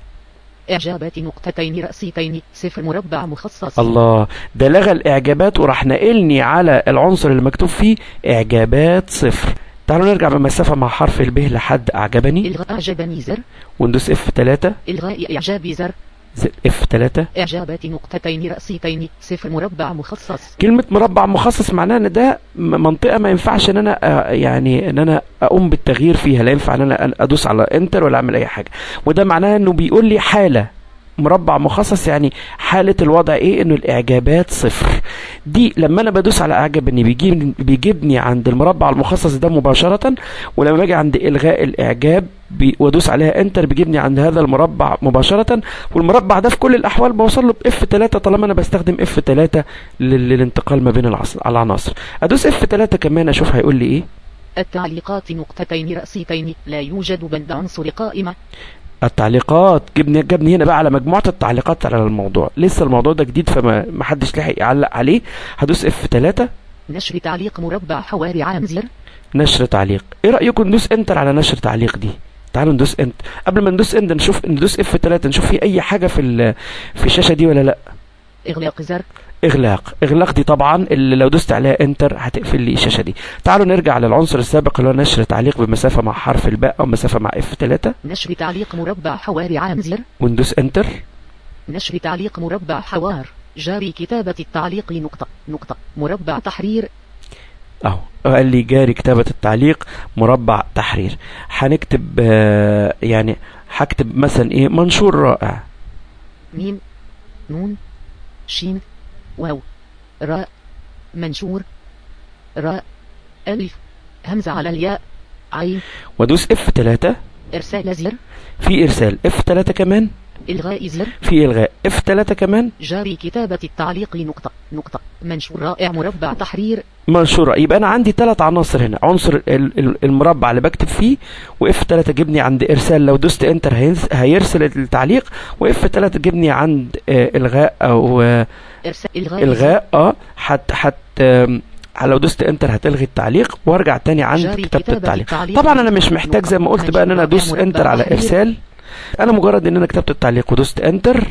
إعجابات نقطتين رأسيتين صفر مربع مخصص. الله، ده لغى الإعجابات وراح نقلني على العنصر اللي مكتوب فيه إعجابات صفر. تعالوا نرجع بمسافة مع حرف الب لحد أعجبني. إلغاء أعجبني زر. وندوس اف ثلاثة. إلغاء إعجابي زر. اف ثلاثة. إعجابات نقطتين رأسيتين صفر مربع مخصص. كلمة مربع مخصص معناها ان ده منطقة ما ينفعش ان انا يعني ان انا اقوم بالتغيير فيها، لا ينفع ان انا ادوس على انتر ولا اعمل اي حاجة، وده معناها انه بيقول لي حالة مربع مخصص يعني حالة الوضع ايه؟ انه الاعجابات صفر. دي لما انا بدوس على اعجب اني بيجيب بيجيبني عند المربع المخصص ده مباشرة، ولما باجي عند الغاء الاعجاب وادوس عليها انتر بيجيبني عند هذا المربع مباشرة. والمربع ده في كل الاحوال بوصل له باف ثلاثة طالما انا بستخدم اف ثلاثة للانتقال ما بين العناصر. ادوس اف ثلاثة كمان اشوف هيقول لي ايه. التعليقات نقطتين رأسيتين لا يوجد بند عنصر قائمة. التعليقات جبني جابني هنا بقى على مجموعة التعليقات على الموضوع، لسه الموضوع ده جديد فما ما حدش لحق يعلق عليه. هدوس اف ثلاثة. نشر تعليق مربع حواري عام زر. نشر تعليق، ايه رأيكم ندوس انتر على نشر تعليق دي؟ تعالوا ندوس انت قبل ما ندوس انت نشوف ندوس اف ثلاثة نشوف في اي حاجة في في الشاشة دي ولا لا. اغلاق زر. اغلاق اغلاق دي طبعا اللي لو دوست عليها انتر هتقفل لي الشاشة دي. تعالوا نرجع للعنصر السابق اللي هو نشر تعليق بمسافة مع حرف الباء او مسافة مع اف ثلاثة. نشر تعليق مربع حواري عام زر. وندوس انتر. نشر تعليق مربع حوار جاري كتابة التعليق نقطة نقطة مربع تحرير. اهو قال لي جاري كتابة التعليق مربع تحرير. هنكتب آه يعني هكتب مثلا ايه؟ منشور رائع. ميم نون شين واو راء منشور راء ألف همزة على الياء عين. وادوس اف ثلاثة. ارسال زر. في ارسال اف ثلاثة كمان. الغاء زر. في الغاء اف ثلاثة كمان. جاري كتابة التعليق نقطة نقطة منشور رائع مربع تحرير. منشور. يبقى انا عندي ثلاث عناصر هنا، عنصر المربع اللي بكتب فيه، واف ثلاثة جبني عند ارسال لو دوست انتر هيرسل التعليق، واف ثلاثة جبني عند آه الغاء او آه ارسال الغاء, الغاء اه حت حت آه لو دوست انتر هتلغي التعليق وارجع تاني عند كتابة التعليق. طبعا انا مش محتاج زي ما قلت بقى ان انا ادوس انتر على ارسال، انا مجرد ان انا كتبت التعليق ودوست انتر.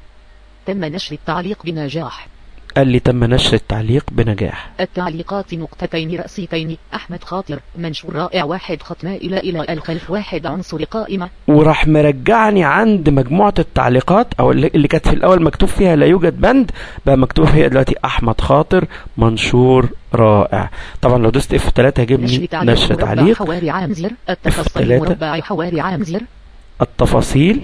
تم نشر التعليق بنجاح. قال لي تم نشر التعليق بنجاح. التعليقات نقطتين رأسيتين أحمد خاطر منشور رائع واحد ختمة إلى إلى الخلف واحد عنصر قائمة. وراح مرجعني عند مجموعة التعليقات او اللي, اللي كانت في الاول مكتوب فيها لا يوجد بند بقى مكتوب فيها دلوقتي احمد خاطر منشور رائع. طبعا لو دوست اف ثلاثة هيجيبني نشر تعليق. حواري عام زر. التفاصيل مربع حواري عام زر. التفاصيل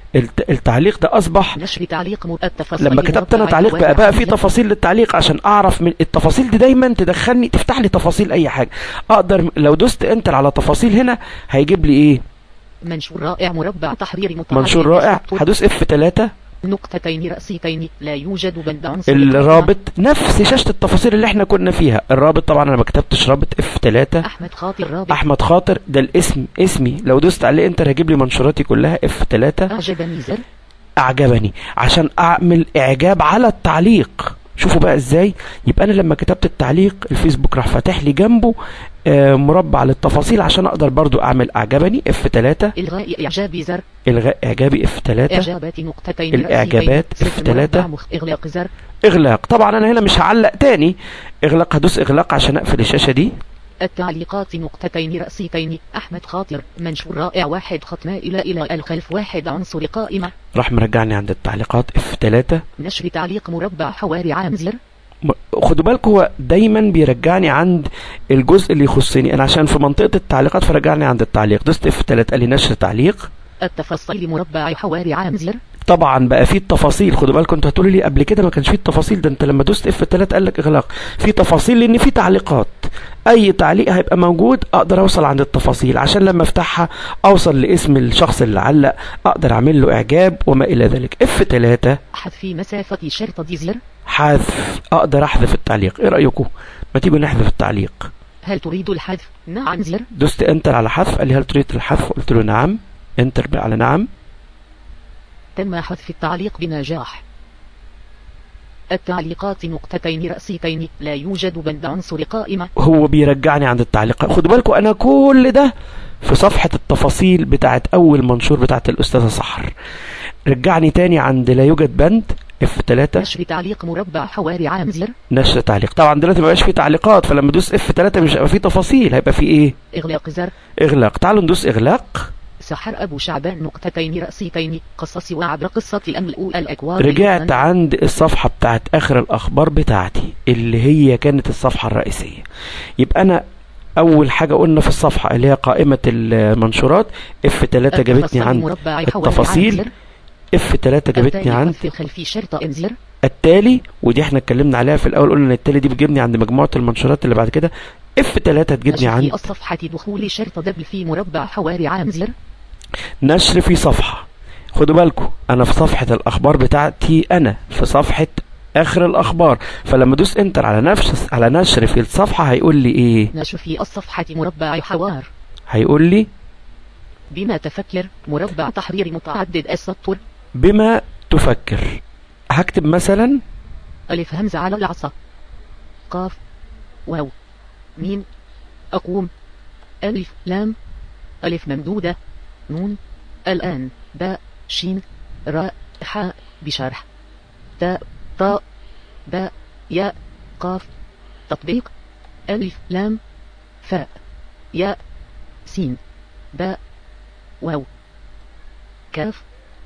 التعليق ده اصبح نشر تعليق مر... التفاصيل لما كتبت انا تعليق بقى بقى في تفاصيل للتعليق عشان اعرف من التفاصيل دي دايما تدخلني تفتح لي تفاصيل اي حاجه. اقدر لو دوست انتر على تفاصيل هنا هيجيب لي ايه؟ منشور رائع مربع تحرير متعلق. منشور رائع. هدوس اف ثلاثة. نقطتين رأسيتين لا يوجد بند عنصر. الرابط نفس شاشة التفاصيل اللي احنا كنا فيها. الرابط طبعا انا ما كتبتش رابط اف ثلاثة. احمد خاطر رابط. احمد خاطر ده الاسم اسمي، لو دوست عليه انتر هيجيب لي منشوراتي كلها اف ثلاثة. اعجبني زر. اعجبني عشان اعمل اعجاب على التعليق. شوفوا بقى ازاي. يبقى انا لما كتبت التعليق الفيسبوك راح فاتح لي جنبه آه مربع للتفاصيل عشان اقدر برضو اعمل اعجبني اف ثلاثة. الغاء اعجابي زر. الغاء اعجابي اف ثلاثة. اعجابات نقطتين الاعجابات اف ثلاثة. اغلاق زر. اغلاق. طبعا انا هنا مش هعلق تاني. اغلاق هدوس اغلاق عشان اقفل الشاشة دي. التعليقات نقطتين رأسيتين أحمد خاطر منشور رائع واحد ختمة إلى إلى الخلف واحد عنصر قائمة. راح مرجعني عند التعليقات اف ثلاثة. نشر تعليق مربع حواري عام زر. خدوا بالكم هو دايما بيرجعني عند الجزء اللي يخصني انا عشان في منطقة التعليقات فرجعني عند التعليق. دوست اف ثلاثة قال لي نشر تعليق. التفاصيل مربع حواري عام زر. طبعا بقى في التفاصيل. خدوا بالكم انتوا هتقولوا لي قبل كده ما كانش في التفاصيل ده، انت لما دوست اف ثلاثة قال لك اغلاق. في تفاصيل لان في تعليقات، اي تعليق هيبقى موجود اقدر اوصل عند التفاصيل عشان لما افتحها اوصل لاسم الشخص اللي علق اقدر اعمل له اعجاب وما الى ذلك. اف ثلاثة. حذف مسافة شرطة زر. حذف. اقدر احذف التعليق. ايه رايكم ما تيجوا نحذف التعليق؟ هل تريد الحذف؟ نعم زر. دوست انتر على حذف قال لي هل تريد الحذف؟ قلت له نعم. انتر على نعم. تم حذف التعليق بنجاح. التعليقات نقطتين رأسيتين لا يوجد بند عنصر قائمة. هو بيرجعني عند التعليقات. خدوا بالكم انا كل ده في صفحة التفاصيل بتاعت اول منشور بتاعت الاستاذة سحر. رجعني تاني عند لا يوجد بند اف ثلاثة. نشر تعليق مربع حواري عام زر. نشر تعليق. طبعا دلوقتي ما بقاش فيه تعليقات فلما ادوس اف ثلاثة مش هيبقى فيه تفاصيل، هيبقى فيه ايه؟ اغلاق زر. اغلاق. تعالوا ندوس اغلاق. سحر أبو شعبان نقطتين رأسيتين قصص وعبر قصة الأمل الأكواد. رجعت عند الصفحة بتاعت آخر الأخبار بتاعتي اللي هي كانت الصفحة الرئيسية. يبقى أنا أول حاجة قلنا في الصفحة اللي هي قائمة المنشورات اف ثلاثة جابتني عند التفاصيل. اف تلاتة جابتني عند في خلفي شرطة انزر التالي، ودي احنا اتكلمنا عليها في الاول، قلنا ان التالي دي بتجيبني عند مجموعة المنشورات اللي بعد كده. اف تلاتة تجيبني عند في الصفحة دخول شرطة دبل في مربع حواري عامزر نشر في صفحة. خدوا بالكم انا في صفحة الاخبار بتاعتي، انا في صفحة اخر الاخبار، فلما ادوس انتر على نفس على نشر في الصفحة هيقول لي ايه؟ نشر في الصفحة مربع حوار، هيقول لي بما تفكر مربع تحرير متعدد السطر. بما تفكر هكتب مثلا ألف همزة على العصا، قاف واو ميم أقوم، ألف لام ألف ممدودة نون الآن باء شين راء حاء بشرح تاء طاء باء ياء قاف تطبيق ألف لام فاء ياء سين باء واو كاف.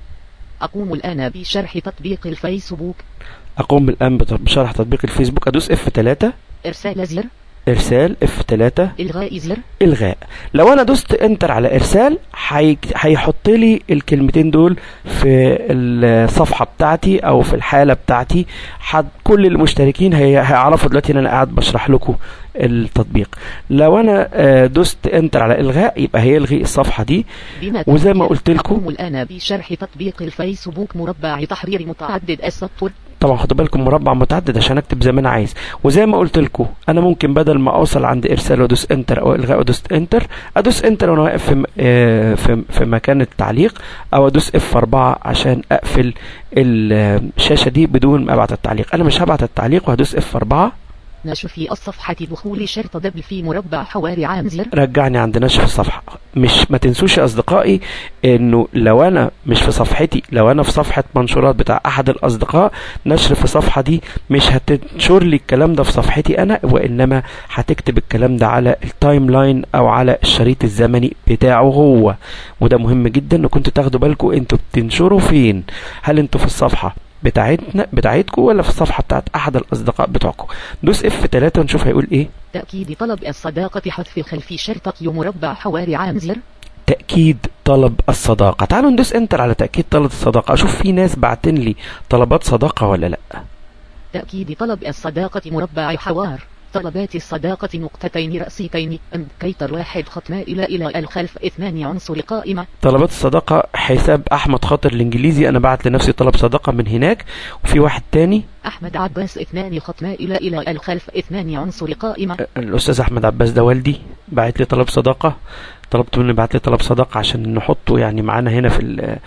أقوم الآن بشرح تطبيق الفيسبوك. أقوم الآن بشرح تطبيق الفيسبوك. أدوس اف تلاتة، إرسال زر، إرسال اف تلاتة، إلغاء زر، إلغاء. لو أنا دوست انتر على إرسال هيحط لي الكلمتين دول في الصفحة بتاعتي أو في الحالة بتاعتي. حد كل المشتركين هيعرفوا دلوقتي إن أنا قاعد بشرح لكم التطبيق. لو أنا دوست انتر على إلغاء يبقى هيلغي الصفحة دي. وزي ما قلت لكم أقوم الآن بشرح تطبيق الفيسبوك مربع تحرير متعدد السطر. طبعا خدوا بالكم مربع متعدد عشان اكتب زي ما انا عايز. وزي ما قلت لكم انا ممكن بدل ما اوصل عند ارسال وادوس انتر او الغاء وادوس انتر، ادوس انتر وانا واقف في في في مكان التعليق، او ادوس اف أربعة عشان اقفل الشاشه دي بدون ما ابعت التعليق. انا مش هبعت التعليق وهدوس اف أربعة. نشر في الصفحة دخول شرط دبل في مربع حواري عامزر. رجعني عند نشر في الصفحة. مش ما تنسوش يا اصدقائي انه لو انا مش في صفحتي، لو انا في صفحة منشورات بتاع احد الاصدقاء، نشر في صفحة دي مش هتنشر لي الكلام ده في صفحتي انا، وانما هتكتب الكلام ده على التايم لاين او على الشريط الزمني بتاعه هو. وده مهم جدا ان كنتوا تاخدوا بالكم انتوا بتنشروا فين. هل انتوا في الصفحة بتاعتنا بتاعتكم ولا في الصفحة بتاعت احد الاصدقاء بتوعكم؟ دوس اف تلاتة ونشوف هيقول ايه. تأكيد طلب الصداقة حذف خلفي شرطة مربع حواري عامزر. تأكيد طلب الصداقة. تعالوا ندوس انتر على تأكيد طلب الصداقة، اشوف في ناس بعتن لي طلبات صداقة ولا لا. تأكيد طلب الصداقة مربع حوار، طلبات الصداقة نقطتين رأسيتين أم كيتر واحد ختماء إلى إلى الخلف اثنان عنصر قائمة. طلبات الصداقة حساب أحمد خاطر الإنجليزي، أنا بعت لنفسي طلب صداقة من هناك. وفي واحد تاني أحمد عباس اثنان ختماء إلى إلى الخلف اثنان عنصر قائمة. الأستاذ أحمد عباس ده والدي، بعت لي طلب صداقة، طلبت منه بعت لي طلب صداقة عشان نحطه يعني معانا هنا في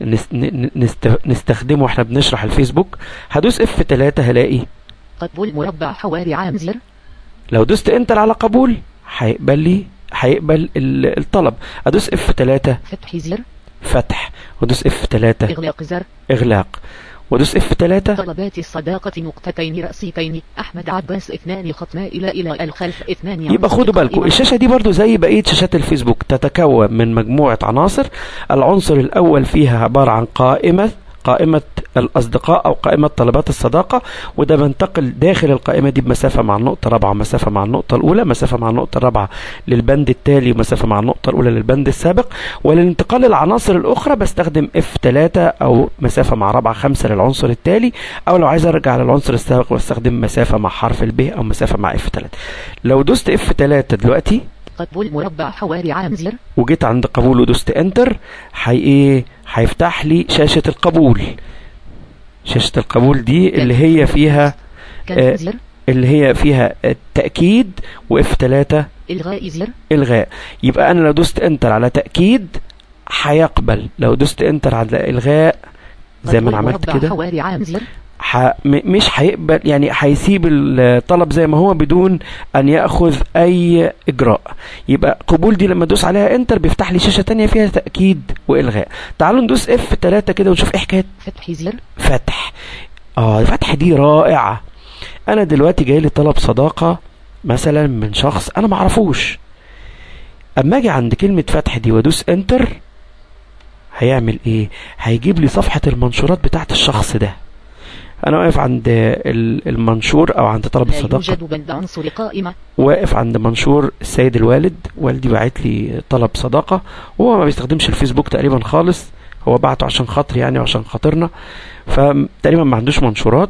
نستخدمه واحنا بنشرح الفيسبوك. هدوس اف تلاتة هلاقي قبول مربع حواري عامزر. لو دوست انتر على قبول هيقبل لي هيقبل الطلب. ادوس اف تلاتة فتح زر، فتح، ودوس اف تلاتة اغلاق زر، اغلاق، ودوس اف تلاتة. طلبات الصداقة نقطتين رأسيتين أحمد عباس اثنان ختماء إلى إلى الخلف اثنان. يبقى خدوا بالكم الشاشة دي برضو زي بقية شاشات الفيسبوك تتكون من مجموعة عناصر. العنصر الأول فيها عبارة عن قائمة قائمة الأصدقاء أو قائمة طلبات الصداقة، وده بنتقل داخل القائمة دي بمسافة مع النقطة الرابعة، مسافة مع النقطة الأولى، مسافة مع النقطة الرابعة للبند التالي، ومسافة مع النقطة الأولى للبند السابق. وللانتقال للعناصر الأخرى بستخدم اف تلاتة أو مسافة مع رابعة خمسة للعنصر التالي، أو لو عايز أرجع للعنصر السابق بستخدم مسافة مع حرف الب أو مسافة مع اف تلاتة. لو دوست اف تلاتة دلوقتي قبول مربع حواري عامزر، وجيت عند قبول ودوست انتر، هي ايه هيفتح لي شاشة القبول. شاشة القبول دي اللي هي فيها آه اللي هي فيها التأكيد واف تلاتة الغاء زر، الغاء. يبقى انا لو دوست انتر على تأكيد هيقبل، لو دوست انتر على الغاء زي ما انا عملت كده حواري عامزر ح... مش هيقبل، يعني هيسيب الطلب زي ما هو بدون ان ياخذ اي اجراء. يبقى قبول دي لما ادوس عليها انتر بيفتح لي شاشه تانية فيها تاكيد والغاء. تعالوا ندوس اف تلاتة كده ونشوف ايه حكايه فتح زر، فتح. اه فتح دي رائعه. انا دلوقتي جاي لي طلب صداقه مثلا من شخص انا ما اعرفوش، اما اجي عند كلمه فتح دي وادوس انتر هيعمل ايه؟ هيجيب لي صفحه المنشورات بتاعت الشخص ده. انا واقف عند المنشور او عند طلب الصداقه، بند عنصر قائمه، واقف عند منشور السيد الوالد، والدي باعت لي طلب صداقه، وهو ما بيستخدمش الفيسبوك تقريبا خالص، هو بعته عشان خاطر يعني وعشان خاطرنا، فتقريبا ما عندوش منشورات.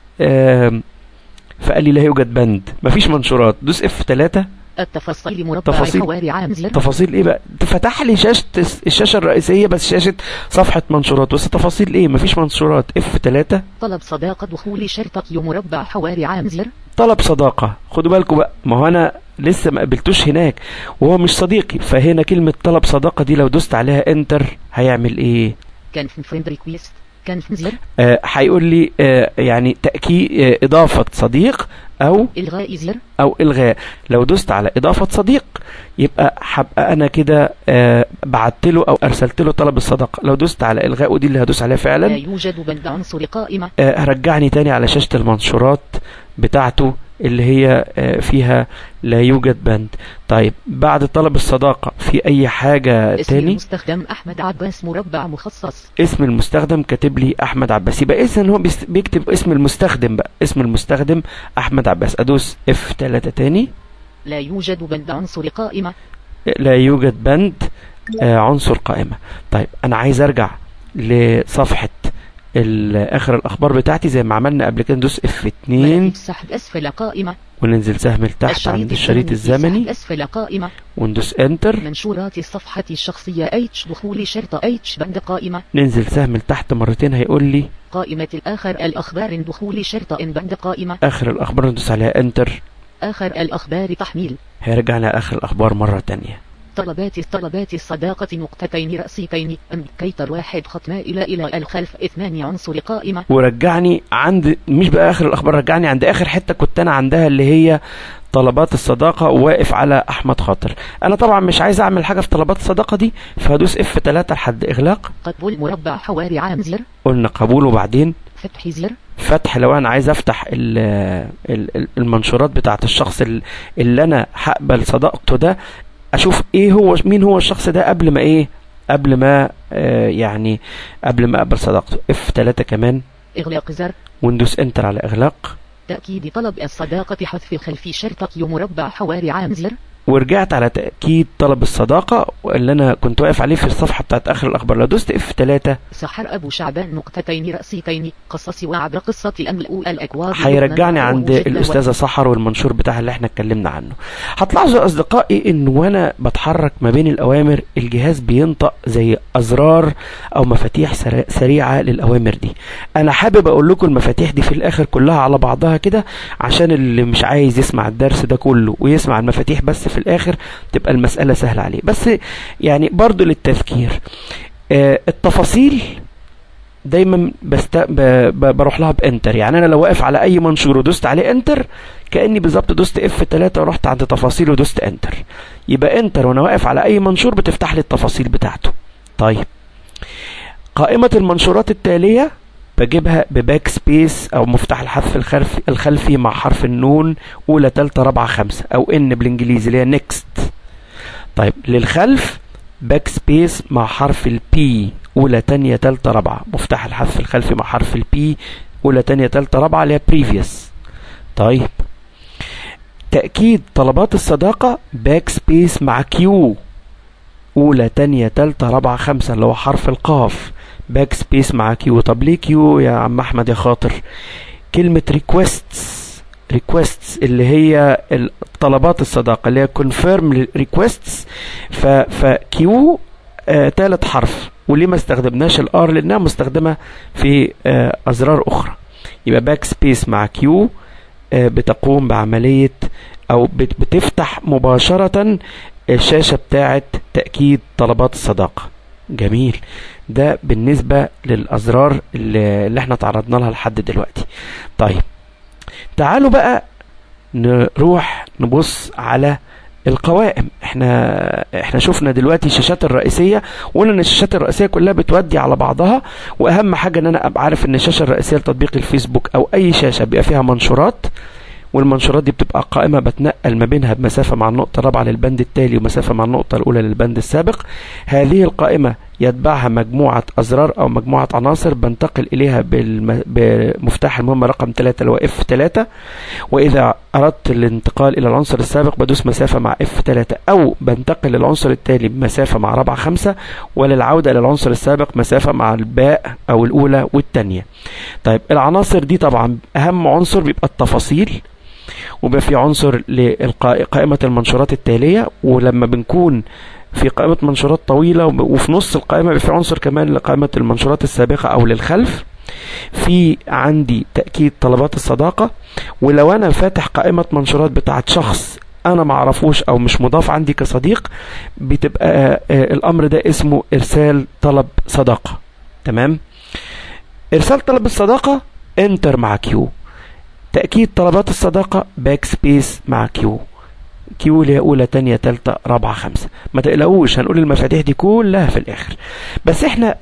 فقال لي لا يوجد بند، مفيش منشورات. دوس اف ثلاثة. التفاصيل مربع حواري عام زر. تفاصيل ايه بقى؟ فتح لي شاشة الشاشة الرئيسية بس شاشة صفحة منشورات، بس تفاصيل ايه؟ مفيش منشورات. اف ثلاثة. طلب صداقة دخول شرطة مربع حواري عام زر. طلب صداقة. خدوا بالكم بقى، ما هو انا لسه ما قابلتوش هناك وهو مش صديقي، فهنا كلمة طلب صداقة دي لو دوست عليها انتر هيعمل ايه؟ كان في فريند ريكويست. كان في زر. آه هيقول لي آه يعني تأكيد آه إضافة صديق أو إلغاء زر أو إلغاء. لو دوست على إضافة صديق يبقى هبقى أنا كده آه بعت له أو أرسلت له طلب الصداقة. لو دوست على إلغاء، ودي اللي هدوس عليها فعلا، لا يوجد بند عنصر قائمة. آه هرجعني تاني على شاشة المنشورات بتاعته اللي هي آه فيها لا يوجد بند. طيب بعد طلب الصداقة في أي حاجة اسم تاني؟ المستخدم أحمد عباس مربع مخصص. اسم المستخدم كاتب لي أحمد عباس، يبقى إذن هو بيكتب اسم المستخدم بقى، اسم المستخدم أحمد عباس. أدوس اف ثلاثة تاني. لا يوجد بند عنصر قائمة. لا يوجد بند آه عنصر قائمة. طيب أنا عايز أرجع لصفحة آخر الأخبار بتاعتي زي ما عملنا قبل كده. ندوس اف اتنين. سحب أسفل قائمة. وننزل سهم لتحت عند الشريط الزمني أسفل قائمة. وندوس انتر. منشورات الصفحة الشخصية اتش دخول شرطة اتش بند قائمة. ننزل سهم لتحت مرتين هيقول لي قائمة الآخر الأخبار دخول شرطة ان بند قائمة. آخر الأخبار ندوس عليها انتر. آخر الأخبار تحميل. هيرجع لنا آخر الأخبار مرة تانية. طلبات طلبات الصداقة نقطتين رأسيتين انديكيتر واحد ختمة إلى إلى الخلف اثنان عنصر قائمة. ورجعني عند مش بقى آخر الأخبار، رجعني عند آخر حتة كنت أنا عندها اللي هي طلبات الصداقة، وواقف على أحمد خاطر. أنا طبعا مش عايز أعمل حاجة في طلبات الصداقة دي، فهدوس اف ثلاثة لحد إغلاق. قبول مربع حواري عام زر. قلنا قبول، وبعدين فتح زر. فتح لو أنا عايز أفتح المنشورات بتاعة الشخص اللي أنا هقبل صداقته ده، اشوف ايه هو مين هو الشخص ده قبل ما ايه قبل ما آه يعني قبل ما اقبل صداقته. اف ثلاثة كمان. اغلاق زر. وندوس انتر على اغلاق. تأكيد طلب الصداقة حذف خلف شرطة مربع حواري عام زر. ورجعت على تأكيد طلب الصداقة اللي أنا كنت واقف عليه في الصفحة بتاعت آخر الأخبار. لو دوست اف ثلاثة. سحر أبو شعبان نقطتين رأسيتين قصص وعبر قصة الأمل الأكواب. هيرجعني عند الأستاذة سحر والمنشور بتاعها اللي احنا اتكلمنا عنه. هتلاحظوا أصدقائي إن وأنا بتحرك ما بين الأوامر الجهاز بينطق زي أزرار أو مفاتيح سريعة للأوامر دي. أنا حابب أقول لكم المفاتيح دي في الآخر كلها على بعضها كده، عشان اللي مش عايز يسمع الدرس ده كله ويسمع المفاتيح بس في الاخر تبقى المسألة سهلة عليه. بس يعني برضو للتذكير، آه التفاصيل دايما بست... ب... ب... بروح لها بانتر. يعني انا لو واقف على اي منشور ودوست عليه انتر كأني بالظبط دوست اف ثلاثة ورحت عند تفاصيل ودوست انتر. يبقى انتر وانا واقف على اي منشور بتفتح لي التفاصيل بتاعته. طيب قائمة المنشورات التالية بجيبها بباك سبيس او مفتاح الحذف الخلفي الخلفي مع حرف النون اولى تالتة رابعة خمسة او ان بالانجليزي اللي هي نيكست. طيب للخلف باك سبيس مع حرف البي اولى تانية تالتة رابعة، مفتاح الحذف الخلفي مع حرف البي اولى تانية تالتة رابعة اللي هي بريفيوس. طيب تأكيد طلبات الصداقة باك سبيس مع كيو اولى تانية تالتة رابعة خمسة اللي هو حرف القاف، باك سبيس مع كيو. طب ليه كيو يا عم احمد يا خاطر؟ كلمة ريكويستس ريكويستس اللي هي طلبات الصداقة اللي هي confirm requests، فكيو آه تالت حرف. وليه ما استخدمناش الار؟ لانها مستخدمة في آه ازرار اخرى. يبقى باك سبيس مع كيو آه بتقوم بعملية او بتفتح مباشرة الشاشة بتاعت تأكيد طلبات الصداقة. جميل. ده بالنسبة للأزرار اللي, اللي احنا تعرضنا لها لحد دلوقتي. طيب تعالوا بقى نروح نبص على القوائم. احنا احنا شفنا دلوقتي الشاشات الرئيسية، وقلنا ان الشاشات الرئيسية كلها بتودي على بعضها، واهم حاجة ان انا ابقى عارف ان الشاشة الرئيسية لتطبيق الفيسبوك او اي شاشة بيبقى فيها منشورات، والمنشورات دي بتبقى قائمة بتنقل ما بينها بمسافة مع النقطة الرابعة للبند التالي ومسافة مع النقطة الأولى للبند السابق. هذه القائمة يتبعها مجموعة أزرار أو مجموعة عناصر بنتقل إليها بالم... بمفتاح المهمة رقم ثلاثة اللي هو إف ثلاثة، وإذا أردت الانتقال إلى العنصر السابق بدوس مسافة مع إف ثلاثة، أو بنتقل للعنصر التالي بمسافة مع رابعة خمسة، وللعودة إلى العنصر السابق مسافة مع الباء أو الأولى والتانية. طيب العناصر دي طبعا أهم عنصر بيبقى التفاصيل، وبيبقى في عنصر لقائمة المنشورات التالية، ولما بنكون في قائمة منشورات طويلة وفي نص القائمة في عنصر كمان لقائمة المنشورات السابقة أو للخلف. في عندي تأكيد طلبات الصداقة، ولو أنا فاتح قائمة منشورات بتاعت شخص أنا معرفوش أو مش مضاف عندي كصديق، بتبقى الأمر ده اسمه إرسال طلب صداقة. تمام. إرسال طلب الصداقة انتر مع كيو، تأكيد طلبات الصداقة باك سبيس مع كيو، كيو اللي هي اولى تانية تالتة رابعة خمسة. ما تقلقوش هنقول المفاتيح دي كلها في الاخر. بس احنا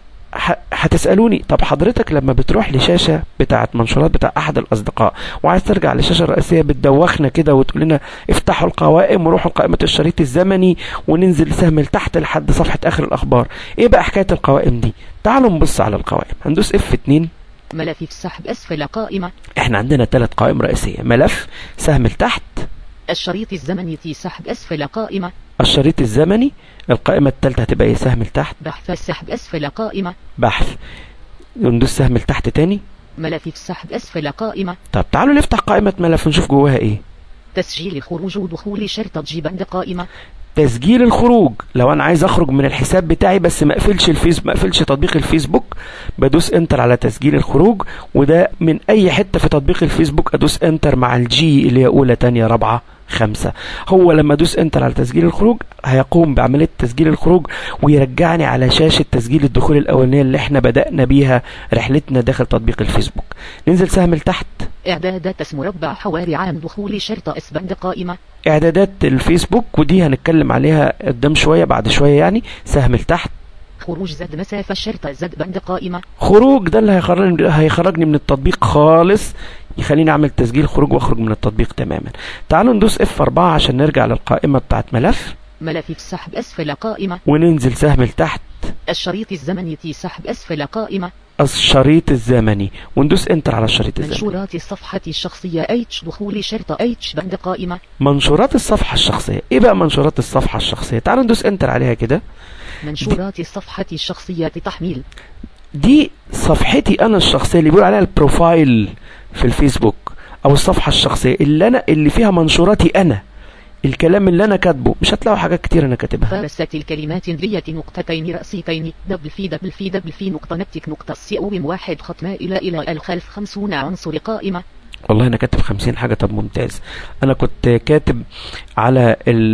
هتسألوني طب حضرتك لما بتروح لشاشة بتاعت منشورات بتاع احد الاصدقاء وعايز ترجع للشاشة الرئيسية بتدوخنا كده وتقول لنا افتحوا القوائم وروحوا لقائمة الشريط الزمني وننزل سهم لتحت لحد صفحة اخر الاخبار، ايه بقى حكاية القوائم دي؟ تعالوا نبص على القوائم. هندوس اف اتنين، ملف السحب اسفل قائمة. احنا عندنا ثلاث قوائم رئيسية، ملف، سهم لتحت، الشريط الزمني تي سحب اسفل قائمة. الشريط الزمني القائمة الثالثة هتبقى ايه؟ سهم لتحت، بحث السحب اسفل قائمة. بحث، ندوس سهم لتحت تاني، ملف السحب اسفل قائمة. طب تعالوا نفتح قائمة ملف نشوف جواها ايه. تسجيل الخروج ودخول شرطة جيبند قائمة. تسجيل الخروج، لو انا عايز اخرج من الحساب بتاعي بس ما اقفلش الفيس ما اقفلش تطبيق الفيسبوك بدوس انتر على تسجيل الخروج، وده من اي حتة في تطبيق الفيسبوك ادوس انتر مع الجي اللي هي اولى تانية رابعة خمسة. هو لما ادوس انتر على تسجيل الخروج هيقوم بعملية تسجيل الخروج ويرجعني على شاشة تسجيل الدخول الاولانية اللي احنا بدأنا بيها رحلتنا داخل تطبيق الفيسبوك. ننزل سهم لتحت، اعدادات اسم مربع حواري عام دخول شرطة اسبند قائمة. اعدادات الفيسبوك ودي هنتكلم عليها قدام شوية بعد شوية يعني. سهم لتحت، خروج زد مسافة شرطة زد بند قائمة. خروج ده اللي هيخرجني هيخرجني من التطبيق خالص، يخليني اعمل تسجيل خروج واخرج من التطبيق تماما. تعالوا ندوس اف أربعة عشان نرجع للقائمة بتاعت ملف، ملف السحب اسفل قائمة، وننزل سهم لتحت، الشريط الزمني تي سحب اسفل قائمة، الشريط الزمني، وندوس انتر على الشريط الزمني. منشورات الصفحة الشخصية اتش دخول شرطة اتش بند قائمة. منشورات الصفحة الشخصية، ايه بقى منشورات الصفحة الشخصية؟ تعالوا ندوس انتر عليها كده. منشورات الصفحة الشخصية تحميل، دي صفحتي انا الشخصية اللي بيقول عليها البروفايل في الفيسبوك، او الصفحة الشخصية اللي انا اللي فيها منشوراتي انا، الكلام اللي انا كاتبه. مش هتلاقوا حاجات كتير انا كاتبها. فارست الكلمات لية نقطتين رأسيتين دبل في دبل في دبل في نقطة نتك نقطة سيوم واحد ختمة إلى إلى الخلف خمسون عنصر قائمة. والله انا كاتب خمسين حاجة. طب ممتاز. انا كنت كاتب على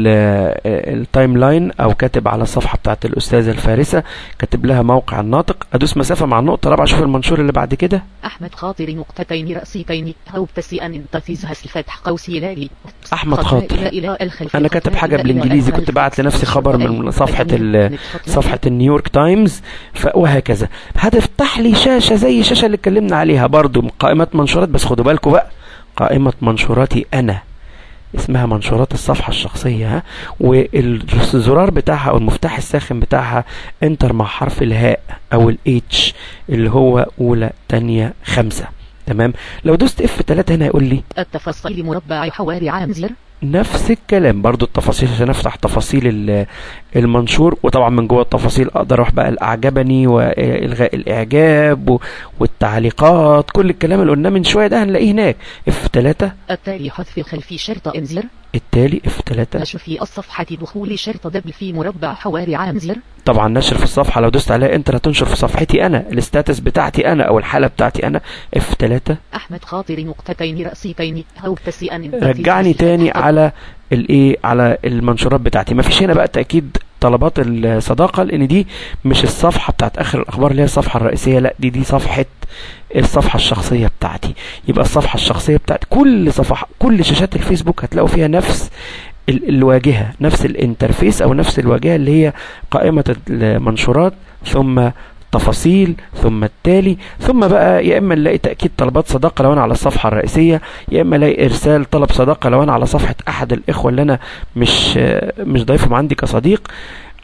التايم لاين او كاتب على الصفحة بتاعت الاستاذة الفارسة، كاتب لها موقع الناطق. ادوس مسافة مع النقطة رابعة اشوف المنشور اللي بعد كده. احمد خاطر نقطتين رأسيتين هو بتسيئا تثيزها الفتح قوسي لالي. احمد خاطر إلى إلى الخلف انا كاتب حاجة بالانجليزي، كنت بعت لنفسي خبر من صفحة صفحة النيويورك تايمز وهكذا. هتفتح لي شاشة زي الشاشة اللي اتكلمنا عليها برضو، قائمة منشورات. بس خدوا بالكم بقى، قائمة منشوراتي أنا اسمها منشورات الصفحة الشخصية، ها، والزرار بتاعها أو المفتاح الساخن بتاعها انتر مع حرف الهاء أو الاتش اللي هو أولى تانية خمسة. تمام. لو دوست اف ثلاثة هنا يقول لي التفاصيل مربع حواري عام زر، نفس الكلام برضو التفاصيل عشان افتح تفاصيل المنشور. وطبعا من جوه التفاصيل اقدر اروح بقى الاعجبني والغاء الاعجاب والتعليقات، كل الكلام اللي قلناه من شويه ده هنلاقيه هناك. اف ثلاثة، التالي حذف خلفي شرطة انزر، التالي اف ثلاثة، نشر في الصفحة دخول شرطة دبل في مربع حواري عام زر. طبعا نشر في الصفحة لو دوست عليها انتر هتنشر في صفحتي انا، الستاتس بتاعتي انا او الحالة بتاعتي انا. اف ثلاثة، احمد خاطر نقطتين رأسيتين هو تسيئا رجعني تاني على الايه على المنشورات بتاعتي. ما فيش هنا بقى تأكيد طلبات الصداقة لان دي مش الصفحة بتاعت اخر الاخبار اللي هي الصفحة الرئيسية، لا دي دي صفحة الصفحة الشخصية بتاعتي. يبقى الصفحة الشخصية بتاعتي كل صفحة كل شاشات الفيسبوك هتلاقوا فيها نفس الواجهة، نفس الانترفيس او نفس الواجهة اللي هي قائمة المنشورات ثم تفاصيل ثم التالي، ثم بقى يا اما نلاقي تأكيد طلبات صداقة لو انا على الصفحة الرئيسية، يا اما الاقي ارسال طلب صداقة لو انا على صفحة احد الاخوة اللي انا مش مش ضايفهم عندي كصديق.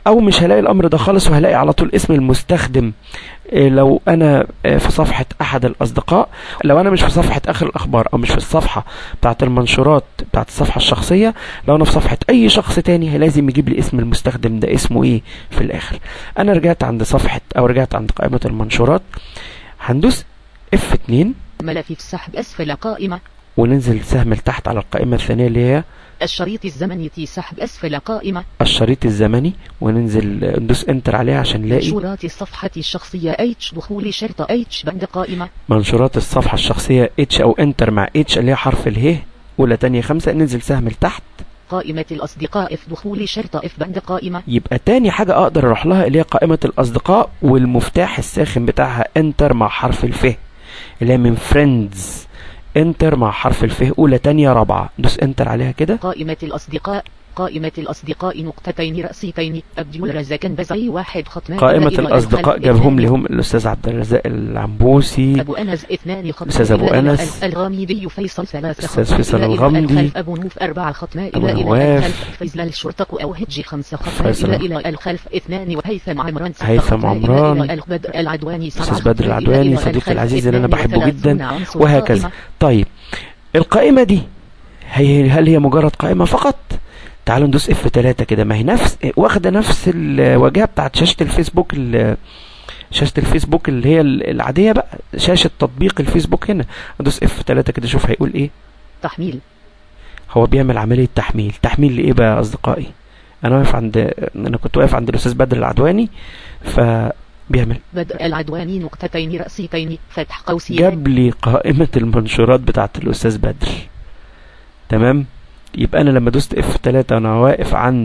او مش هلاقي الامر ده خالص وهلاقي على طول اسم المستخدم. لو انا في صفحة احد الاصدقاء، لو انا مش في صفحة اخر الاخبار او مش في الصفحة بتاعت المنشورات بتاعت الصفحة الشخصية، لو انا في صفحة اي شخص تاني لازم يجيب لي اسم المستخدم ده اسمه ايه في الاخر. انا رجعت عند صفحة او رجعت عند قائمة المنشورات، هندوس اف اتنين ملف السحب اسفل قائمة، وننزل سهم لتحت على القائمة الثانية اللي هي الشريط الزمني تي سحب اسفل قائمة، الشريط الزمني، وننزل ندوس انتر عليها عشان نلاقي منشورات الصفحة الشخصية اتش دخول شرطة اتش بند قائمة، منشورات الصفحة الشخصية اتش او انتر مع اتش اللي هي حرف اله اولى تانية خمسة. ننزل سهم لتحت قائمة الأصدقاء اف دخول شرطة اف بند قائمة. يبقى تاني حاجة اقدر اروح لها اللي هي قائمة الاصدقاء، والمفتاح الساخن بتاعها انتر مع حرف الف اللي هي من فريندز، انتر مع حرف الف اولى تانية رابعة. دوس انتر عليها كده. قائمة الأصدقاء، قائمة الأصدقاء نقطتين رأسيتين عبد الرزاق بزعي واحد ختمان. قائمة الأصدقاء جابهم لهم الأستاذ عبد الرزاق العنبوسي، أبو أنس اثنان ختمان، الأستاذ أبو أنس الغامدي فيصل ثلاثة، الأستاذ فيصل الغامدي، أبو نوف أربعة ختمان، أبو إلى نواف، الخلف فيزل الشرطة أو هجي خمسة ختمان، إلى إلى الخلف اثنان، وهيثم عمران ستة، هيثم عمران، إلى بدر العدواني الأستاذ بدر العدواني صديقي العزيز اللي أنا بحبه جدا، وهكذا. طيب القائمة دي هي هل هي مجرد قائمة فقط؟ تعالوا ندوس اف ثلاثة كده، ما هي نفس واخده نفس الواجهه بتاعت شاشه الفيسبوك، شاشه الفيسبوك اللي هي العاديه بقى، شاشه تطبيق الفيسبوك. هنا ادوس اف ثلاثة كده، شوف هيقول ايه. تحميل. هو بيعمل عمليه تحميل. تحميل لايه بقى يا اصدقائي؟ انا واقف عند انا كنت واقف عند الاستاذ بدر العدواني، فبيعمل بدر العدواني نقطتين رأسيتين فتح قوسين، جاب لي قائمه المنشورات بتاعت الاستاذ بدر. تمام. يبقى انا لما دوست اف ثلاثة انا واقف عند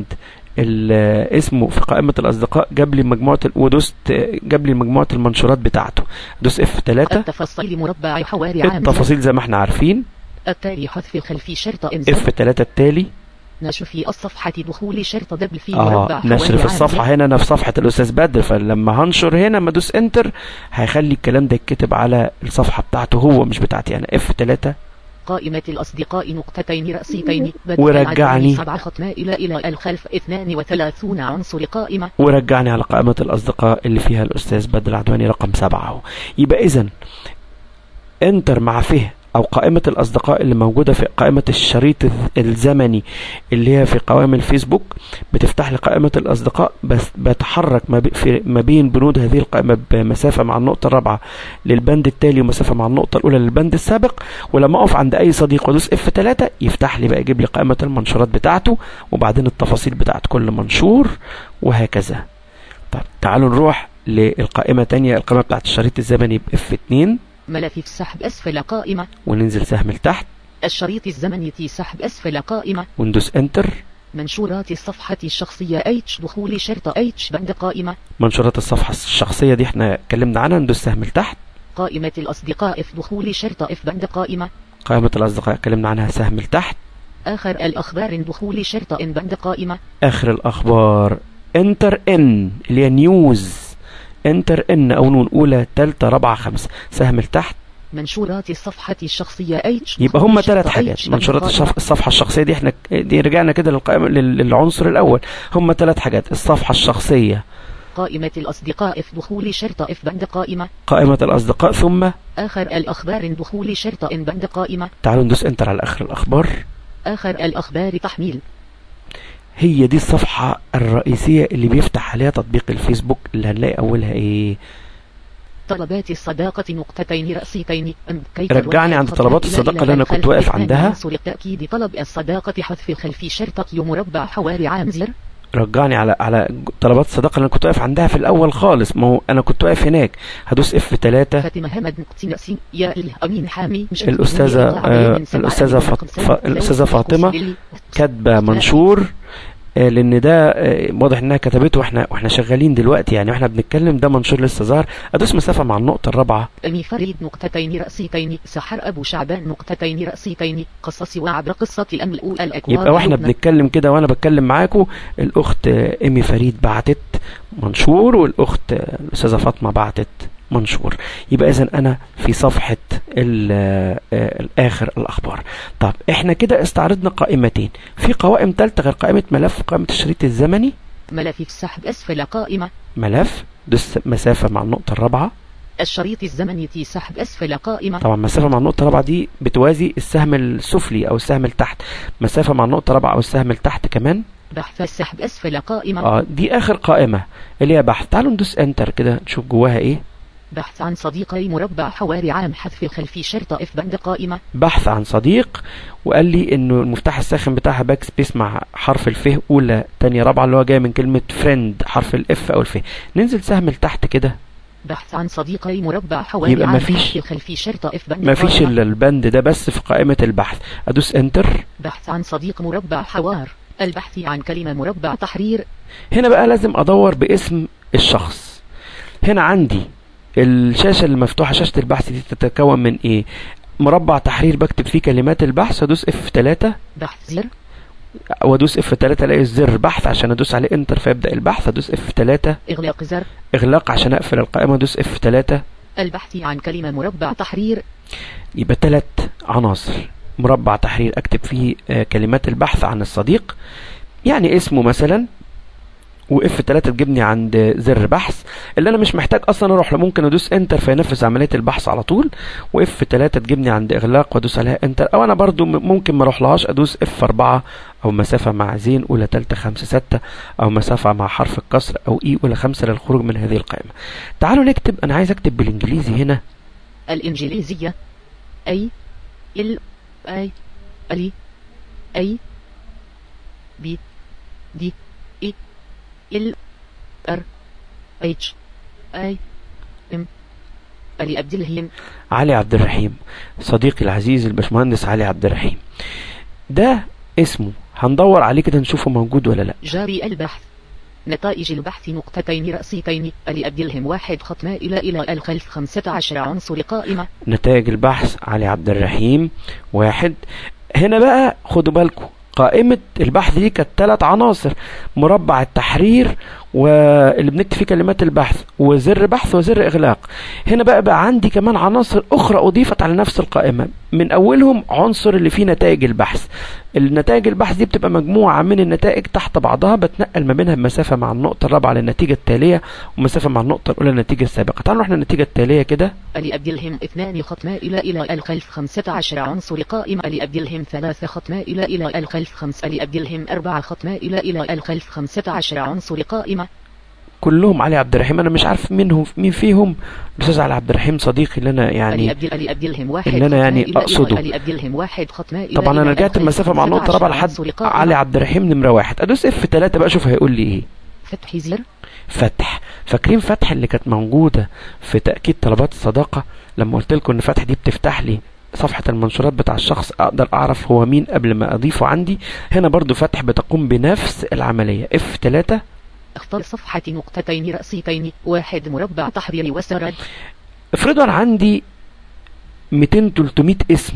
اسمه في قائمة الاصدقاء، جاب لي مجموعة ودوست جاب لي مجموعة المنشورات بتاعته. دوس اف ثلاثة. التفاصيل مربع حواري عام، التفاصيل زي ما احنا عارفين. التالي حذف خلفي شرطة انزل. اف ثلاثة التالي نشر في الصفحة دخول شرطة دبل في آه مربع نشر في الصفحة. هنا انا في صفحة الاستاذ بدر، فلما هنشر هنا ما ادوس انتر هيخلي الكلام ده يتكتب على الصفحة بتاعته هو مش بتاعتي انا. اف ثلاثة قائمة الأصدقاء نقطتين رأسيتين، ورجعني سبعة ختماء إلى إلى الخلف اثنان وثلاثون عنصر قائمة، ورجعني على قائمة الأصدقاء اللي فيها الأستاذ بدر العدواني رقم سبعة. يبقى إذن انتر مع فيه أو قائمة الأصدقاء اللي موجودة في قائمة الشريط الزمني اللي هي في قوائم الفيسبوك بتفتح لي قائمة الأصدقاء، بس بتحرك ما بين بنود هذه القائمة بمسافة مع النقطة الرابعة للبند التالي ومسافة مع النقطة الأولى للبند السابق. ولما أقف عند أي صديق ودوس اف ثلاثة يفتح لي بقى يجيب لي قائمة المنشورات بتاعته وبعدين التفاصيل بتاعت كل منشور وهكذا. طب تعالوا نروح للقائمة تانية، القائمة بتاعت الشريط الزمني باف اتنين، ملف السحب أسفل قائمة، وننزل سهم لتحت. الشريط الزمني تي سحب أسفل قائمة، وندوس انتر. منشورات الصفحة الشخصية اتش دخول شرطة اتش بند قائمة. منشورات الصفحة الشخصية دي احنا اتكلمنا عنها، ندوس سهم لتحت. قائمة الأصدقاء اف دخول شرطة اف بند قائمة. قائمة الأصدقاء اتكلمنا عنها، سهم لتحت. آخر الأخبار دخول شرطة ان بند قائمة. آخر الأخبار انتر ان اللي هي نيوز، انتر ان او نون اولى تالتة رابعة خمسة، سهم لتحت. منشورات الصفحة الشخصية اتش. يبقى هم ثلاث حاجات. منشورات الصفحة الشخصية دي احنا دي رجعنا كده للقائمة للعنصر الاول. هم ثلاث حاجات: الصفحة الشخصية، قائمة الأصدقاء اف دخول شرطة اف بند قائمة، قائمة الأصدقاء، ثم آخر الأخبار دخول شرطة ان بند قائمة. تعالوا ندوس انتر على آخر الأخبار. آخر الأخبار تحميل. هي دي الصفحة الرئيسية اللي بيفتح عليها تطبيق الفيسبوك اللي هنلاقي أولها إيه؟ طلبات الصداقة نقطتين رأسيتين. رجعني عند طلبات الصداقة اللي أنا كنت واقف عندها. تأكيد طلب الصداقة حذف خلفي شرطة مربع حواري عام زر. رجعني على على طلبات الصداقة اللي أنا كنت واقف عندها في الأول خالص، ما هو أنا كنت واقف هناك. هدوس اف ثلاثة. فاطمة همد نقطة يا الأمين حامي. الأستاذة آه الأستاذة ف... الأستاذة فاطمة كاتبة منشور، لان ده واضح انها كتبته واحنا واحنا شغالين دلوقتي، يعني واحنا بنتكلم ده منشور لسه ظاهر. ادوس مسافه مع النقطه الرابعه. امي فريد نقطتين راسيتين، سحر ابو شعبان نقطتين راسيتين، قصصي وعبر قصه الامل الاكواب. يبقى واحنا بنتكلم كده وانا بتكلم معاكم الاخت امي فريد بعتت منشور والاخت الاستاذه فاطمه بعتت منشور. يبقى اذا انا في صفحة الاخر الاخبار. طب احنا كده استعرضنا قائمتين، في قوائم ثالثه غير قائمة ملف قائمة الشريط الزمني. ملف السحب أسفل قائمة. ملف، دوس مسافة مع النقطة الرابعة. الشريط الزمني تي سحب أسفل قائمة. طبعا مسافة مع النقطة الرابعة دي بتوازي السهم السفلي أو السهم التحت. مسافة مع النقطة الرابعة أو السهم التحت كمان. بحث السحب أسفل قائمة. اه دي آخر قائمة اللي هي بحث. تعالوا ندوس انتر كده نشوف جواها ايه. بحث عن صديقي مربع حواري عام حذف خلفي شرطة اف بند قائمة. بحث عن صديق، وقال لي انه المفتاح الساخن بتاعها باك سبيس مع حرف الف اولى تانية رابعة اللي هو جاي من كلمة فريند حرف الاف او الف. ننزل سهم لتحت كده. بحث عن صديقي مربع حواري يبقى عام مفيش حذف خلفي شرطة اف بند مفيش الا البند ده بس في قائمة البحث. ادوس انتر. بحث عن صديق مربع حوار. البحث عن كلمة مربع تحرير. هنا بقى لازم ادور باسم الشخص. هنا عندي الشاشة المفتوحة، شاشة البحث دي تتكون من ايه؟ مربع تحرير بكتب فيه كلمات البحث، ادوس اف ثلاثة. بحث زر. وادوس اف ثلاثة الاقي الزر بحث عشان ادوس عليه انتر فيبدأ البحث، ادوس اف ثلاثة. اغلاق زر. اغلاق عشان اقفل القائمة، ادوس اف ثلاثة. البحث عن كلمة مربع تحرير. يبقى ثلاث عناصر. مربع تحرير اكتب فيه آه كلمات البحث عن الصديق، يعني اسمه مثلا، واف ثلاثة تجيبني عند زر بحث اللي انا مش محتاج اصلا اروح له، ممكن ادوس انتر فينفذ عمليه البحث على طول. واف ثلاثة تجيبني عند اغلاق وادوس عليها انتر، او انا برضو ممكن ما اروح لهاش ادوس اف أربعة او مسافه مع زين اولى ثالثه خمسة ستة او مسافه مع حرف الكسر او اي اولى خمسة للخروج من هذه القائمه. تعالوا نكتب، انا عايز اكتب بالانجليزي هنا. الانجليزيه اي ال اي الي اي بي دي اي ال ار اتش اي ام علي عبد الرحيم. علي عبد الرحيم، صديقي العزيز الباشمهندس علي عبد الرحيم، ده اسمه. هندور عليه كده نشوفه موجود ولا لا. جاري البحث. نتائج البحث نقطتين رأسيتين. علي عبد الرحيم واحد ختمة إلى إلى الخلف خمسة عشر عنصر قائمة. نتائج البحث علي عبد الرحيم واحد. هنا بقى خدوا بالكم قائمة البحث دي كانت ثلاث عناصر: مربع التحرير واللي بنكتب فيه كلمات البحث وزر بحث وزر اغلاق. هنا بقى بقى عندي كمان عناصر اخرى اضيفت على نفس القائمة، من اولهم عنصر اللي فيه نتائج البحث. النتائج البحث دي بتبقى مجموعة من النتائج تحت بعضها بتنقل ما بينها بمسافة مع النقطة الرابعة للنتيجة التالية ومسافة مع النقطة الاولى للنتيجة السابقة. تعالوا نروح للنتيجة التالية كده. علي عبد الرحيم اثنان ختمة إلى إلى الخلف خمسة عشر عنصر قائمة. علي عبد الرحيم ثلاثة ختمة إلى إلى الخلف خمسة. علي عبد الرحيم أربعة ختمة إلى إلى الخلف خمسة عشر عنصر قائمة. كلهم علي عبد الرحيم. انا مش عارف منهم مين فيهم الاستاذ علي عبد الرحيم صديقي اللي انا يعني علي عبد الرحيم واحد اللي انا يعني اقصده. علي عبد الرحيم واحد ختمة. طبعا انا رجعت المسافه مع النقطه الرابعه لحد علي عبد الرحيم نمره واحد. ادوس اف ثلاثة بقى اشوف هيقول لي ايه. فتح زر. فتح. فاكرين فتح اللي كانت موجوده في تاكيد طلبات الصداقه لما قلت لكم ان فتح دي بتفتح لي صفحة المنشورات بتاع الشخص اقدر اعرف هو مين قبل ما اضيفه عندي. هنا برضو فتح بتقوم بنفس العملية. اف ثلاثة. اختار صفحة نقطتين رأسيتين واحد مربع تحرير وسرد. افرضوا انا عندي مئتين ثلاثمائة اسم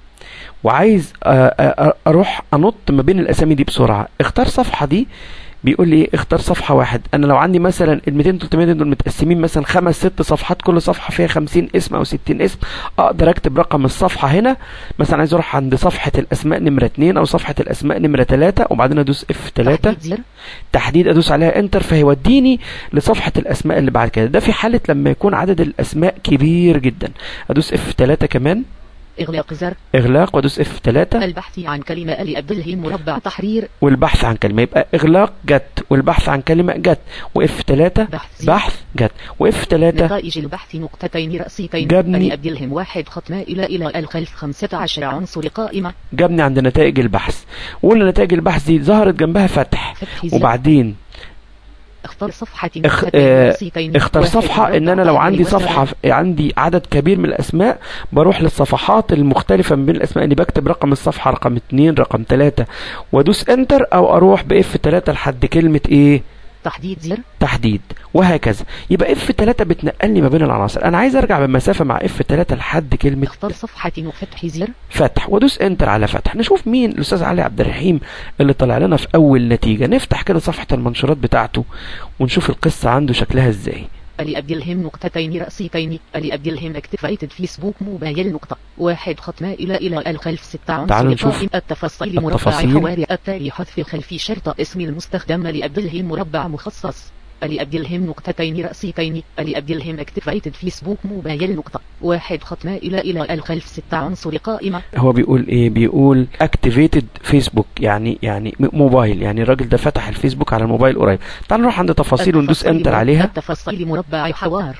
وعايز اروح انط ما بين الاسامي دي بسرعة. اختار صفحة دي بيقول لي اختار صفحة واحد. انا لو عندي مثلا ال مئتين ثلاثمائة دول متقسمين مثلا خمس ست صفحات، كل صفحة فيها خمسين اسم او ستين اسم، اقدر اكتب رقم الصفحة هنا. مثلا عايز اروح عند صفحة الاسماء نمرة اتنين او صفحة الاسماء نمرة تلاتة وبعدين ادوس اف ثلاثة تحديد, تحديد ادوس عليها انتر فهيوديني لصفحة الاسماء اللي بعد كده. ده في حالة لما يكون عدد الاسماء كبير جدا. ادوس اف ثلاثة كمان. اغلاق زر. اغلاق وادوس اف ثلاثة. البحث عن كلمة علي عبد الرحيم مربع تحرير. والبحث عن كلمة يبقى اغلاق جت والبحث عن كلمة جت واف ثلاثة بحث, بحث جت واف ثلاثة. نتائج البحث نقطتين رأسيتين. جابني علي عبد الرحيم واحد ختمة إلى إلى الخلف خمسة عشر عنصر قائمة. جابني عند نتائج البحث. وقلنا نتائج البحث دي ظهرت جنبها فتح. وبعدين اختار صفحة اخ... اه... اختار صفحة. ان انا لو عندي صفحة عندي عدد كبير من الاسماء بروح للصفحات المختلفة من بين الاسماء اللي بكتب رقم الصفحة رقم اتنين رقم تلاتة وادوس انتر او اروح باف ثلاثة لحد كلمة ايه تحديد زر. تحديد وهكذا. يبقى اف ثلاثة بتنقلني ما بين العناصر. انا عايز ارجع بالمسافة مع اف ثلاثة لحد كلمة اختار صفحة وفتح زر. فتح وادوس انتر على فتح. نشوف مين الاستاذ علي عبد الرحيم اللي طلع لنا في اول نتيجة. نفتح كده صفحة المنشورات بتاعته ونشوف القصة عنده شكلها ازاي. لأبدلهم نقطتين رأسيتين لأبدلهم اكتفيتد فيسبوك موبايل نقطة واحد ختمة إلى إلى الخلف ستة عنصر تعالوا نشوف التفاصيل مربع حواري التالي حذف خلف شرط اسم المستخدم لأبدلهم مربع مخصص لأبدلهم نقطتين رأسيتين لأبدلهم اكتفيتد فيسبوك موبايل نقطة واحد ختمة إلى إلى الخلف ستة عنصر قائمة. هو بيقول ايه؟ بيقول activated فيسبوك، يعني يعني موبايل، يعني الراجل ده فتح الفيسبوك على الموبايل قريب. تعال نروح عند تفاصيل وندوس انتر عليها. التفاصيل مربع حوار.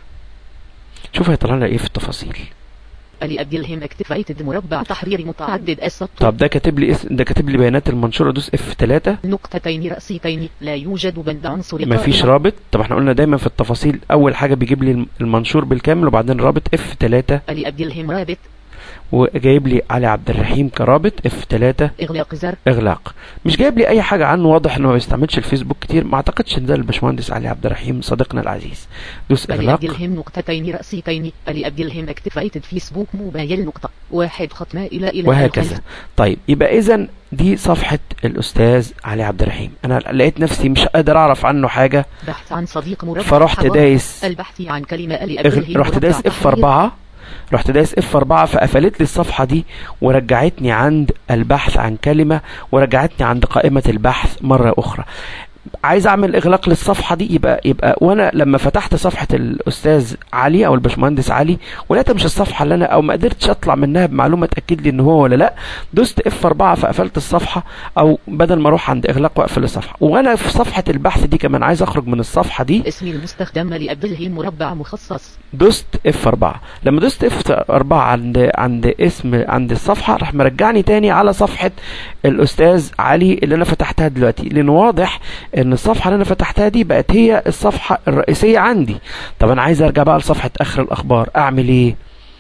شوف هيطلع لنا ايه في التفاصيل. لأبدلهم اكتفيتد مربع تحرير متعدد السطر. طب ده كاتب لي اسم، ده كاتب لي بيانات المنشور. ادوس اف ثلاثة. نقطتين رأسيتين لا يوجد بند عنصر. مفيش رابط. طب احنا قلنا دايما في التفاصيل اول حاجه بيجيب لي المنشور بالكامل وبعدين رابط. اف ثلاثة. لأبدلهم رابط وجايب لي علي عبد الرحيم كرابط. اف ثلاثة. اغلاق زر. اغلاق. مش جايب لي اي حاجه عنه، واضح انه ما بيستعملش الفيسبوك كتير. ما اعتقدش ان ده الباشمهندس علي عبد الرحيم صديقنا العزيز. دوس اغلاق. لأبدلهم نقطتين رأسيتين لأبدلهم اكتفيتد فيسبوك موبايل نقطة واحد ختمة إلى إلى وهكذا. طيب يبقى اذا دي صفحه الاستاذ علي عبد الرحيم. انا لقيت نفسي مش قادر اعرف عنه حاجه، بحث عن صديق مربع فرحت دايس البحث عن كلمه لأبدلهم. رحت دايس اف أربعة رحت دايس اف أربعة فقفلت لي الصفحة دي ورجعتني عند البحث عن كلمة ورجعتني عند قائمة البحث مرة أخرى. عايز اعمل اغلاق للصفحه دي، يبقى يبقى وانا لما فتحت صفحه الاستاذ علي او الباشمهندس علي ولقيتها مش الصفحه اللي انا او ما قدرتش اطلع منها بمعلومه تاكد لي ان هو ولا لا، دوست اف أربعة فقفلت الصفحه، او بدل ما اروح عند اغلاق واقفل الصفحه. وانا في صفحه البحث دي كمان عايز اخرج من الصفحه دي. اسم المستخدم لأبدلهم مربع مخصص. دوست اف أربعة. لما دوست اف أربعة عند عند اسم عند الصفحه راح مرجعني تاني على صفحه الاستاذ علي اللي انا فتحتها دلوقتي، لان واضح ان الصفحه اللي انا فتحتها دي بقت هي الصفحه الرئيسيه عندي. طب انا عايز ارجع بقى لصفحه اخر الاخبار، اعمل ايه؟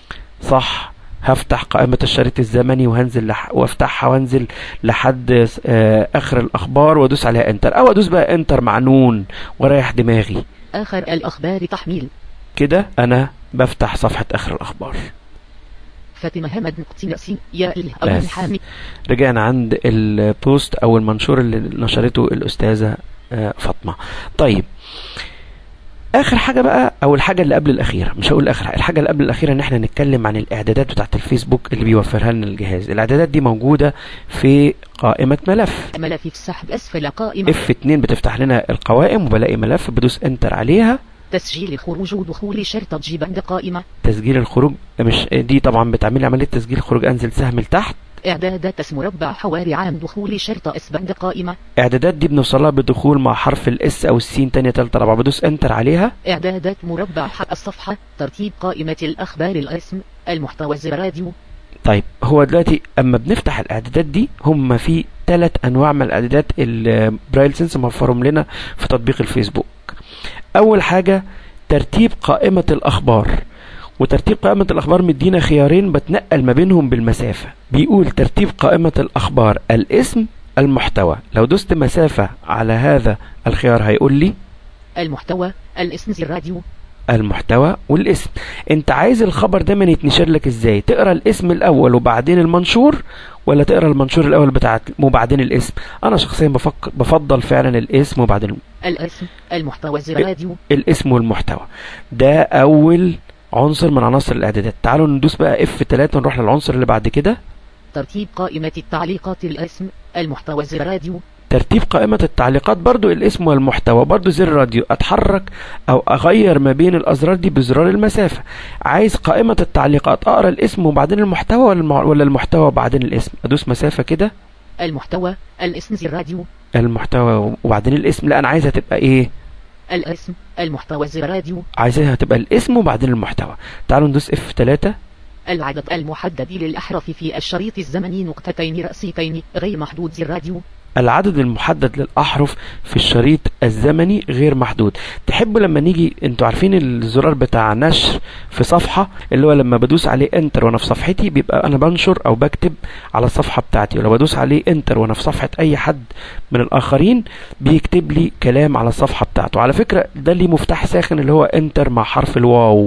صح، هفتح قائمه الشريط الزمني وهنزل لح... وافتحها وانزل لحد آه اخر الاخبار وادوس عليها انتر، او ادوس بقى انتر مع نون واريح دماغي. اخر الاخبار تحميل. كده انا بفتح صفحه اخر الاخبار. فاطمة همد نقطة نسين يا الأول حامي. رجعنا عند البوست او المنشور اللي نشرته الاستاذة فاطمة. طيب اخر حاجة بقى، او الحاجة اللي قبل الاخيرة، مش هقول اخر حاجة، الحاجة اللي قبل الاخيرة ان احنا نتكلم عن الاعدادات بتاعت الفيسبوك اللي بيوفرها لنا الجهاز. الاعدادات دي موجودة في قائمة ملف. ملف في السحب اسفل قائمة. اف اتنين بتفتح لنا القوائم وبلاقي ملف بدوس انتر عليها. تسجيل خروج ودخول شرطة جيب عند قائمة. تسجيل الخروج مش دي طبعا بتعمل عملية تسجيل خروج، انزل سهم لتحت. اعدادات اسم مربع حواري عام دخول شرطة اس بند قائمة. اعدادات دي بنوصلها بدخول مع حرف الاس او السين تانية تالتة رابعة، بدوس انتر عليها. اعدادات مربع حق الصفحة ترتيب قائمة الاخبار الاسم المحتوى زر راديو. طيب هو دلوقتي اما بنفتح الاعدادات دي هم في ثلاث انواع من الاعدادات البرايل سنس موفرهم لنا في تطبيق الفيسبوك. اول حاجة ترتيب قائمة الاخبار، وترتيب قائمة الأخبار مدينا خيارين بتنقل ما بينهم بالمسافة. بيقول ترتيب قائمة الأخبار الاسم المحتوى، لو دوست مسافة على هذا الخيار هيقول لي المحتوى الاسم زر راديو. المحتوى والاسم. انت عايز الخبر ده من يتنشر لك ازاي؟ تقرأ الاسم الأول وبعدين المنشور، ولا تقرأ المنشور الأول بتاع وبعدين الاسم؟ أنا شخصيا بفكر بفضل فعلا الاسم وبعدين الاسم المحتوى زر راديو. الاسم والمحتوى ده أول عنصر من عناصر الاعدادات. تعالوا ندوس بقى اف ثلاثة ونروح للعنصر اللي بعد كده. ترتيب قائمة التعليقات الاسم المحتوى زر راديو. ترتيب قائمة التعليقات برضو الاسم والمحتوى، برضو زر راديو. اتحرك او اغير ما بين الازرار دي بزرار المسافة. عايز قائمة التعليقات اقرا الاسم وبعدين المحتوى ولا المحتوى وبعدين الاسم؟ ادوس مسافة كده. المحتوى الاسم زر راديو. المحتوى وبعدين الاسم. لا انا عايزها تبقى ايه؟ الاسم المحتوى زر راديو. عايزها تبقى الاسم وبعدين المحتوى. تعالوا ندوس اف ثلاثة. العدد المحدد للأحرف في الشريط الزمني نقطتين رأسيتين غير محدود زر راديو. العدد المحدد للأحرف في الشريط الزمني غير محدود. تحبوا لما نيجي، انتوا عارفين الزرار بتاع نشر في صفحة اللي هو لما بدوس عليه انتر وانا في صفحتي بيبقى انا بنشر او بكتب على الصفحة بتاعتي، ولو بدوس عليه انتر وانا في صفحة اي حد من الاخرين بيكتب لي كلام على الصفحة بتاعته. على فكرة ده اللي مفتاح ساخن اللي هو انتر مع حرف الواو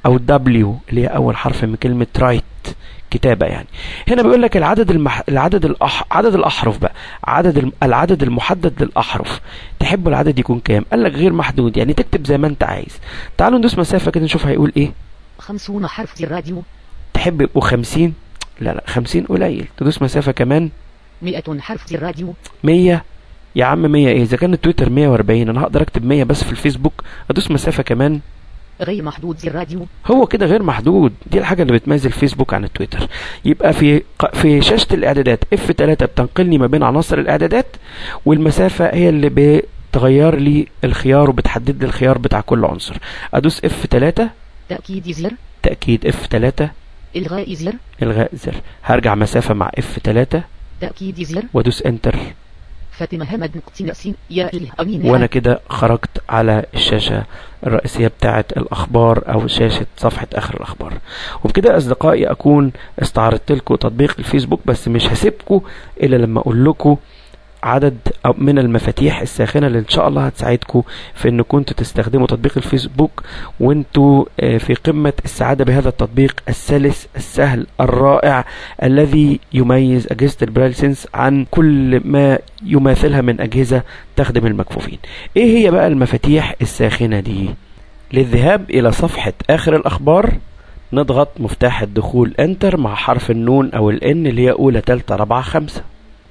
او دبليو اللي هي اول حرف من كلمة رايت كتابة يعني. هنا بيقول لك العدد المح... العدد الأح... عدد الاحرف بقى، عدد الم... العدد المحدد للاحرف، تحب العدد يكون كام؟ قال لك غير محدود، يعني تكتب زي ما انت عايز. تعالوا ندوس مسافة كده نشوف هيقول ايه. خمسون حرف زي الراديو. تحب يبقوا خمسين؟ لا لا خمسين قليل. تدوس مسافة كمان. مئة حرف زي الراديو. مية. يا عم مية ايه، اذا كان التويتر مية واربعين انا هقدر اكتب مية بس في الفيسبوك. ادوس مسافة كمان. غير محدود زي الراديو. هو كده غير محدود، دي الحاجة اللي بتميز الفيسبوك عن التويتر. يبقى في في شاشة الاعدادات اف ثلاثة بتنقلني ما بين عناصر الاعدادات، والمسافة هي اللي بتغير لي الخيار وبتحدد لي الخيار بتاع كل عنصر. ادوس اف ثلاثة. تأكيد زر. تأكيد اف ثلاثة. الغاء زر. الغاء زر. هرجع مسافة مع اف ثلاثة. تأكيد زر. وادوس انتر. فاطمة حمد نقطة ناسين يا الأمين. وانا كده خرجت على الشاشة الرئيسية بتاعة الاخبار او شاشة صفحة اخر الاخبار. وبكده اصدقائي اكون استعرضت لكم تطبيق الفيسبوك، بس مش هسيبكم الا لما اقول لكم عدد من المفاتيح الساخنة اللي ان شاء الله هتساعدكم في ان كنتوا تستخدموا تطبيق الفيسبوك وانتوا في قمة السعادة بهذا التطبيق السلس السهل الرائع الذي يميز اجهزة البرايل سنس عن كل ما يماثلها من اجهزة تخدم المكفوفين. ايه هي بقى المفاتيح الساخنة دي؟ للذهاب الى صفحة اخر الاخبار نضغط مفتاح الدخول انتر مع حرف النون او الان اللي هي اولى تالتة رابعة خمسة.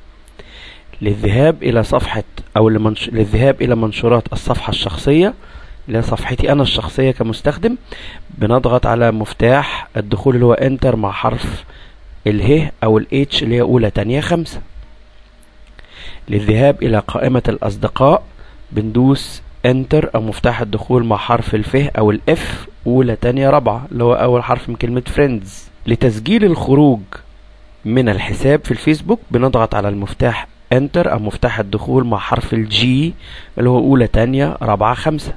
للذهاب الى صفحة او لمنش... للذهاب الى منشورات الصفحة الشخصية اللي هي صفحتي انا الشخصية كمستخدم بنضغط على مفتاح الدخول اللي هو انتر مع حرف اله او الاتش اللي هي اولى تانية خمسة. للذهاب الى قائمة الاصدقاء بندوس انتر او مفتاح الدخول مع حرف الفه او الاف اولى تانية رابعة اللي هو اول حرف من كلمة فريندز. لتسجيل الخروج من الحساب في الفيسبوك بنضغط على المفتاح انتر او مفتاح الدخول مع حرف الجي اللي هو اولى تانية رابعة خمسة.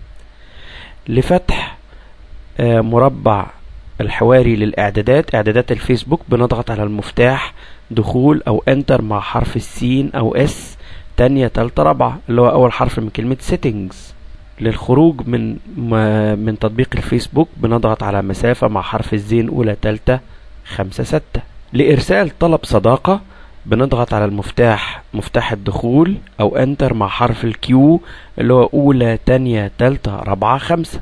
لفتح مربع الحواري للاعدادات اعدادات الفيسبوك بنضغط على المفتاح دخول او انتر مع حرف السين او اس تانية تالتة رابعة اللي هو اول حرف من كلمة سيتنجز. للخروج من من تطبيق الفيسبوك بنضغط على مسافة مع حرف الزين اولى تالتة خمسة ستة. لارسال طلب صداقة بنضغط على المفتاح مفتاح الدخول او انتر مع حرف الكيو اللي هو اولى تانية تالتة رابعة خمسة.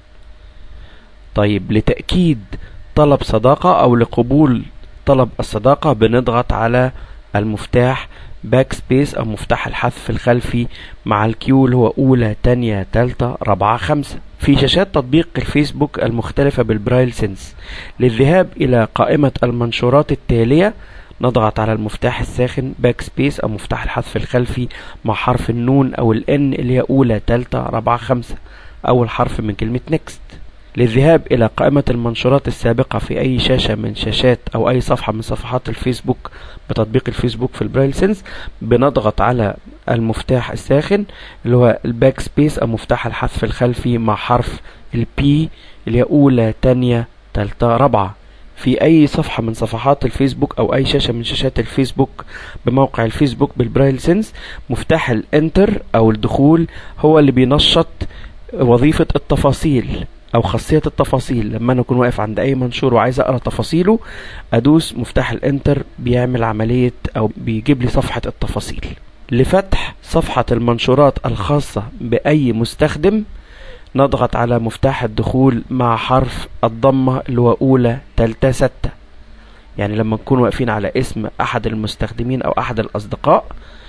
طيب لتأكيد طلب صداقة او لقبول طلب الصداقة بنضغط على المفتاح باك سبيس او مفتاح الحذف الخلفي مع الكيو اللي هو اولى تانية تالتة رابعة خمسة. في شاشات تطبيق الفيسبوك المختلفة بالبرايل سنس للذهاب الى قائمة المنشورات التالية نضغط على المفتاح الساخن باك سبيس او مفتاح الحذف الخلفي مع حرف النون او الان اللي هي اولى تالتة رابعة خمسة اول حرف من كلمة نيكست. للذهاب الى قائمة المنشورات السابقة في اي شاشة من شاشات او اي صفحة من صفحات الفيسبوك بتطبيق الفيسبوك في البرايل سنس بنضغط على المفتاح الساخن اللي هو الباك سبيس او مفتاح الحذف الخلفي مع حرف البي اللي هي اولى تانية تالتة رابعة في اي صفحة من صفحات الفيسبوك او اي شاشة من شاشات الفيسبوك بموقع الفيسبوك بالبرايل سنس. مفتاح الانتر او الدخول هو اللي بينشط وظيفة التفاصيل او خاصية التفاصيل. لما انا اكون واقف عند اي منشور وعايز اقرأ تفاصيله ادوس مفتاح الانتر بيعمل عملية او بيجيب لي صفحة التفاصيل. لفتح صفحة المنشورات الخاصة باي مستخدم نضغط على مفتاح الدخول مع حرف الضمة اللي هو اولى تالتة ستة. يعني لما نكون واقفين على اسم احد المستخدمين او احد الاصدقاء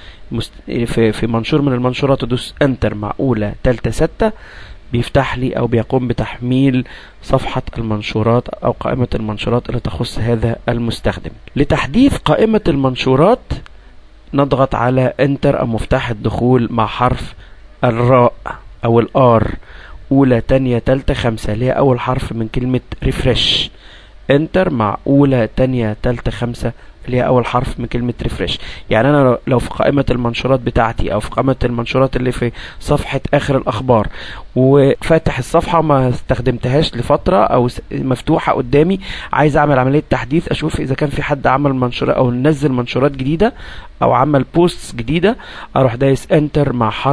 في في منشور من المنشورات ادوس انتر مع اولى تالتة ستة بيفتح لي او بيقوم بتحميل صفحة المنشورات او قائمة المنشورات اللي تخص هذا المستخدم. لتحديث قائمة المنشورات نضغط على انتر او مفتاح الدخول مع حرف الراء او الار اولى تانية تالتة خمسة اللي هي اول حرف من كلمة ريفرش. انتر مع اولى تانية تالتة خمسة اللي هي اول حرف من كلمة ريفرش. يعني انا لو في قائمة المنشورات بتاعتي او في قائمة المنشورات اللي في صفحة اخر الاخبار وفاتح الصفحة ما استخدمتهاش لفترة او مفتوحة قدامي عايز اعمل عملية تحديث اشوف اذا كان في حد عمل منشورات او نزل منشورات جديدة او عمل بوستس جديدة اروح دايس انتر مع حرف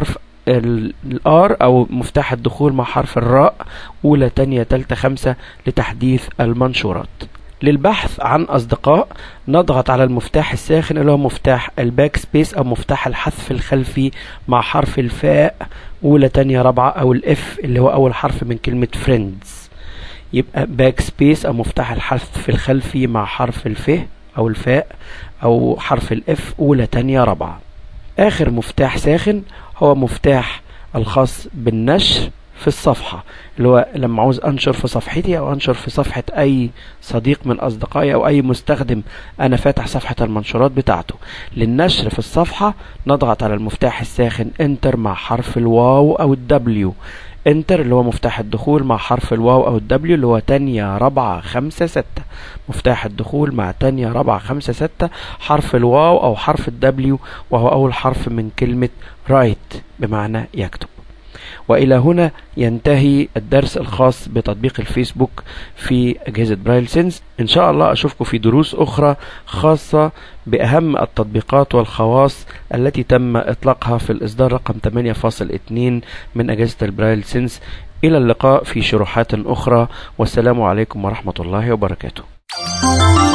الار او مفتاح الدخول مع حرف الراء اولى تانية تالتة خمسة لتحديث المنشورات. للبحث عن اصدقاء نضغط على المفتاح الساخن اللي هو مفتاح الباك سبيس او مفتاح الحذف الخلفي مع حرف الفاء اولى تانية رابعة او الاف اللي هو اول حرف من كلمة فريندز. يبقى باك سبيس او مفتاح الحذف الخلفي مع حرف الف او الفاء او حرف الاف اولى تانية رابعة. اخر مفتاح ساخن هو مفتاح الخاص بالنشر في الصفحة، اللي هو لما عاوز انشر في صفحتي او انشر في صفحة اي صديق من اصدقائي او اي مستخدم انا فاتح صفحة المنشورات بتاعته. للنشر في الصفحة نضغط على المفتاح الساخن انتر مع حرف الواو او الدبليو. انتر اللي هو مفتاح الدخول مع حرف الواو او الدبليو اللي هو تانية رابعة خمسة ستة. مفتاح الدخول مع تانية رابعة خمسة ستة حرف الواو او حرف الدبليو وهو اول حرف من كلمة رايت بمعنى يكتب. وإلى هنا ينتهي الدرس الخاص بتطبيق الفيسبوك في أجهزة برايل سينس. إن شاء الله أشوفكم في دروس أخرى خاصة بأهم التطبيقات والخواص التي تم إطلاقها في الإصدار رقم ثمانية فاصل اثنين من أجهزة البرايل سينس. إلى اللقاء في شروحات أخرى، والسلام عليكم ورحمة الله وبركاته.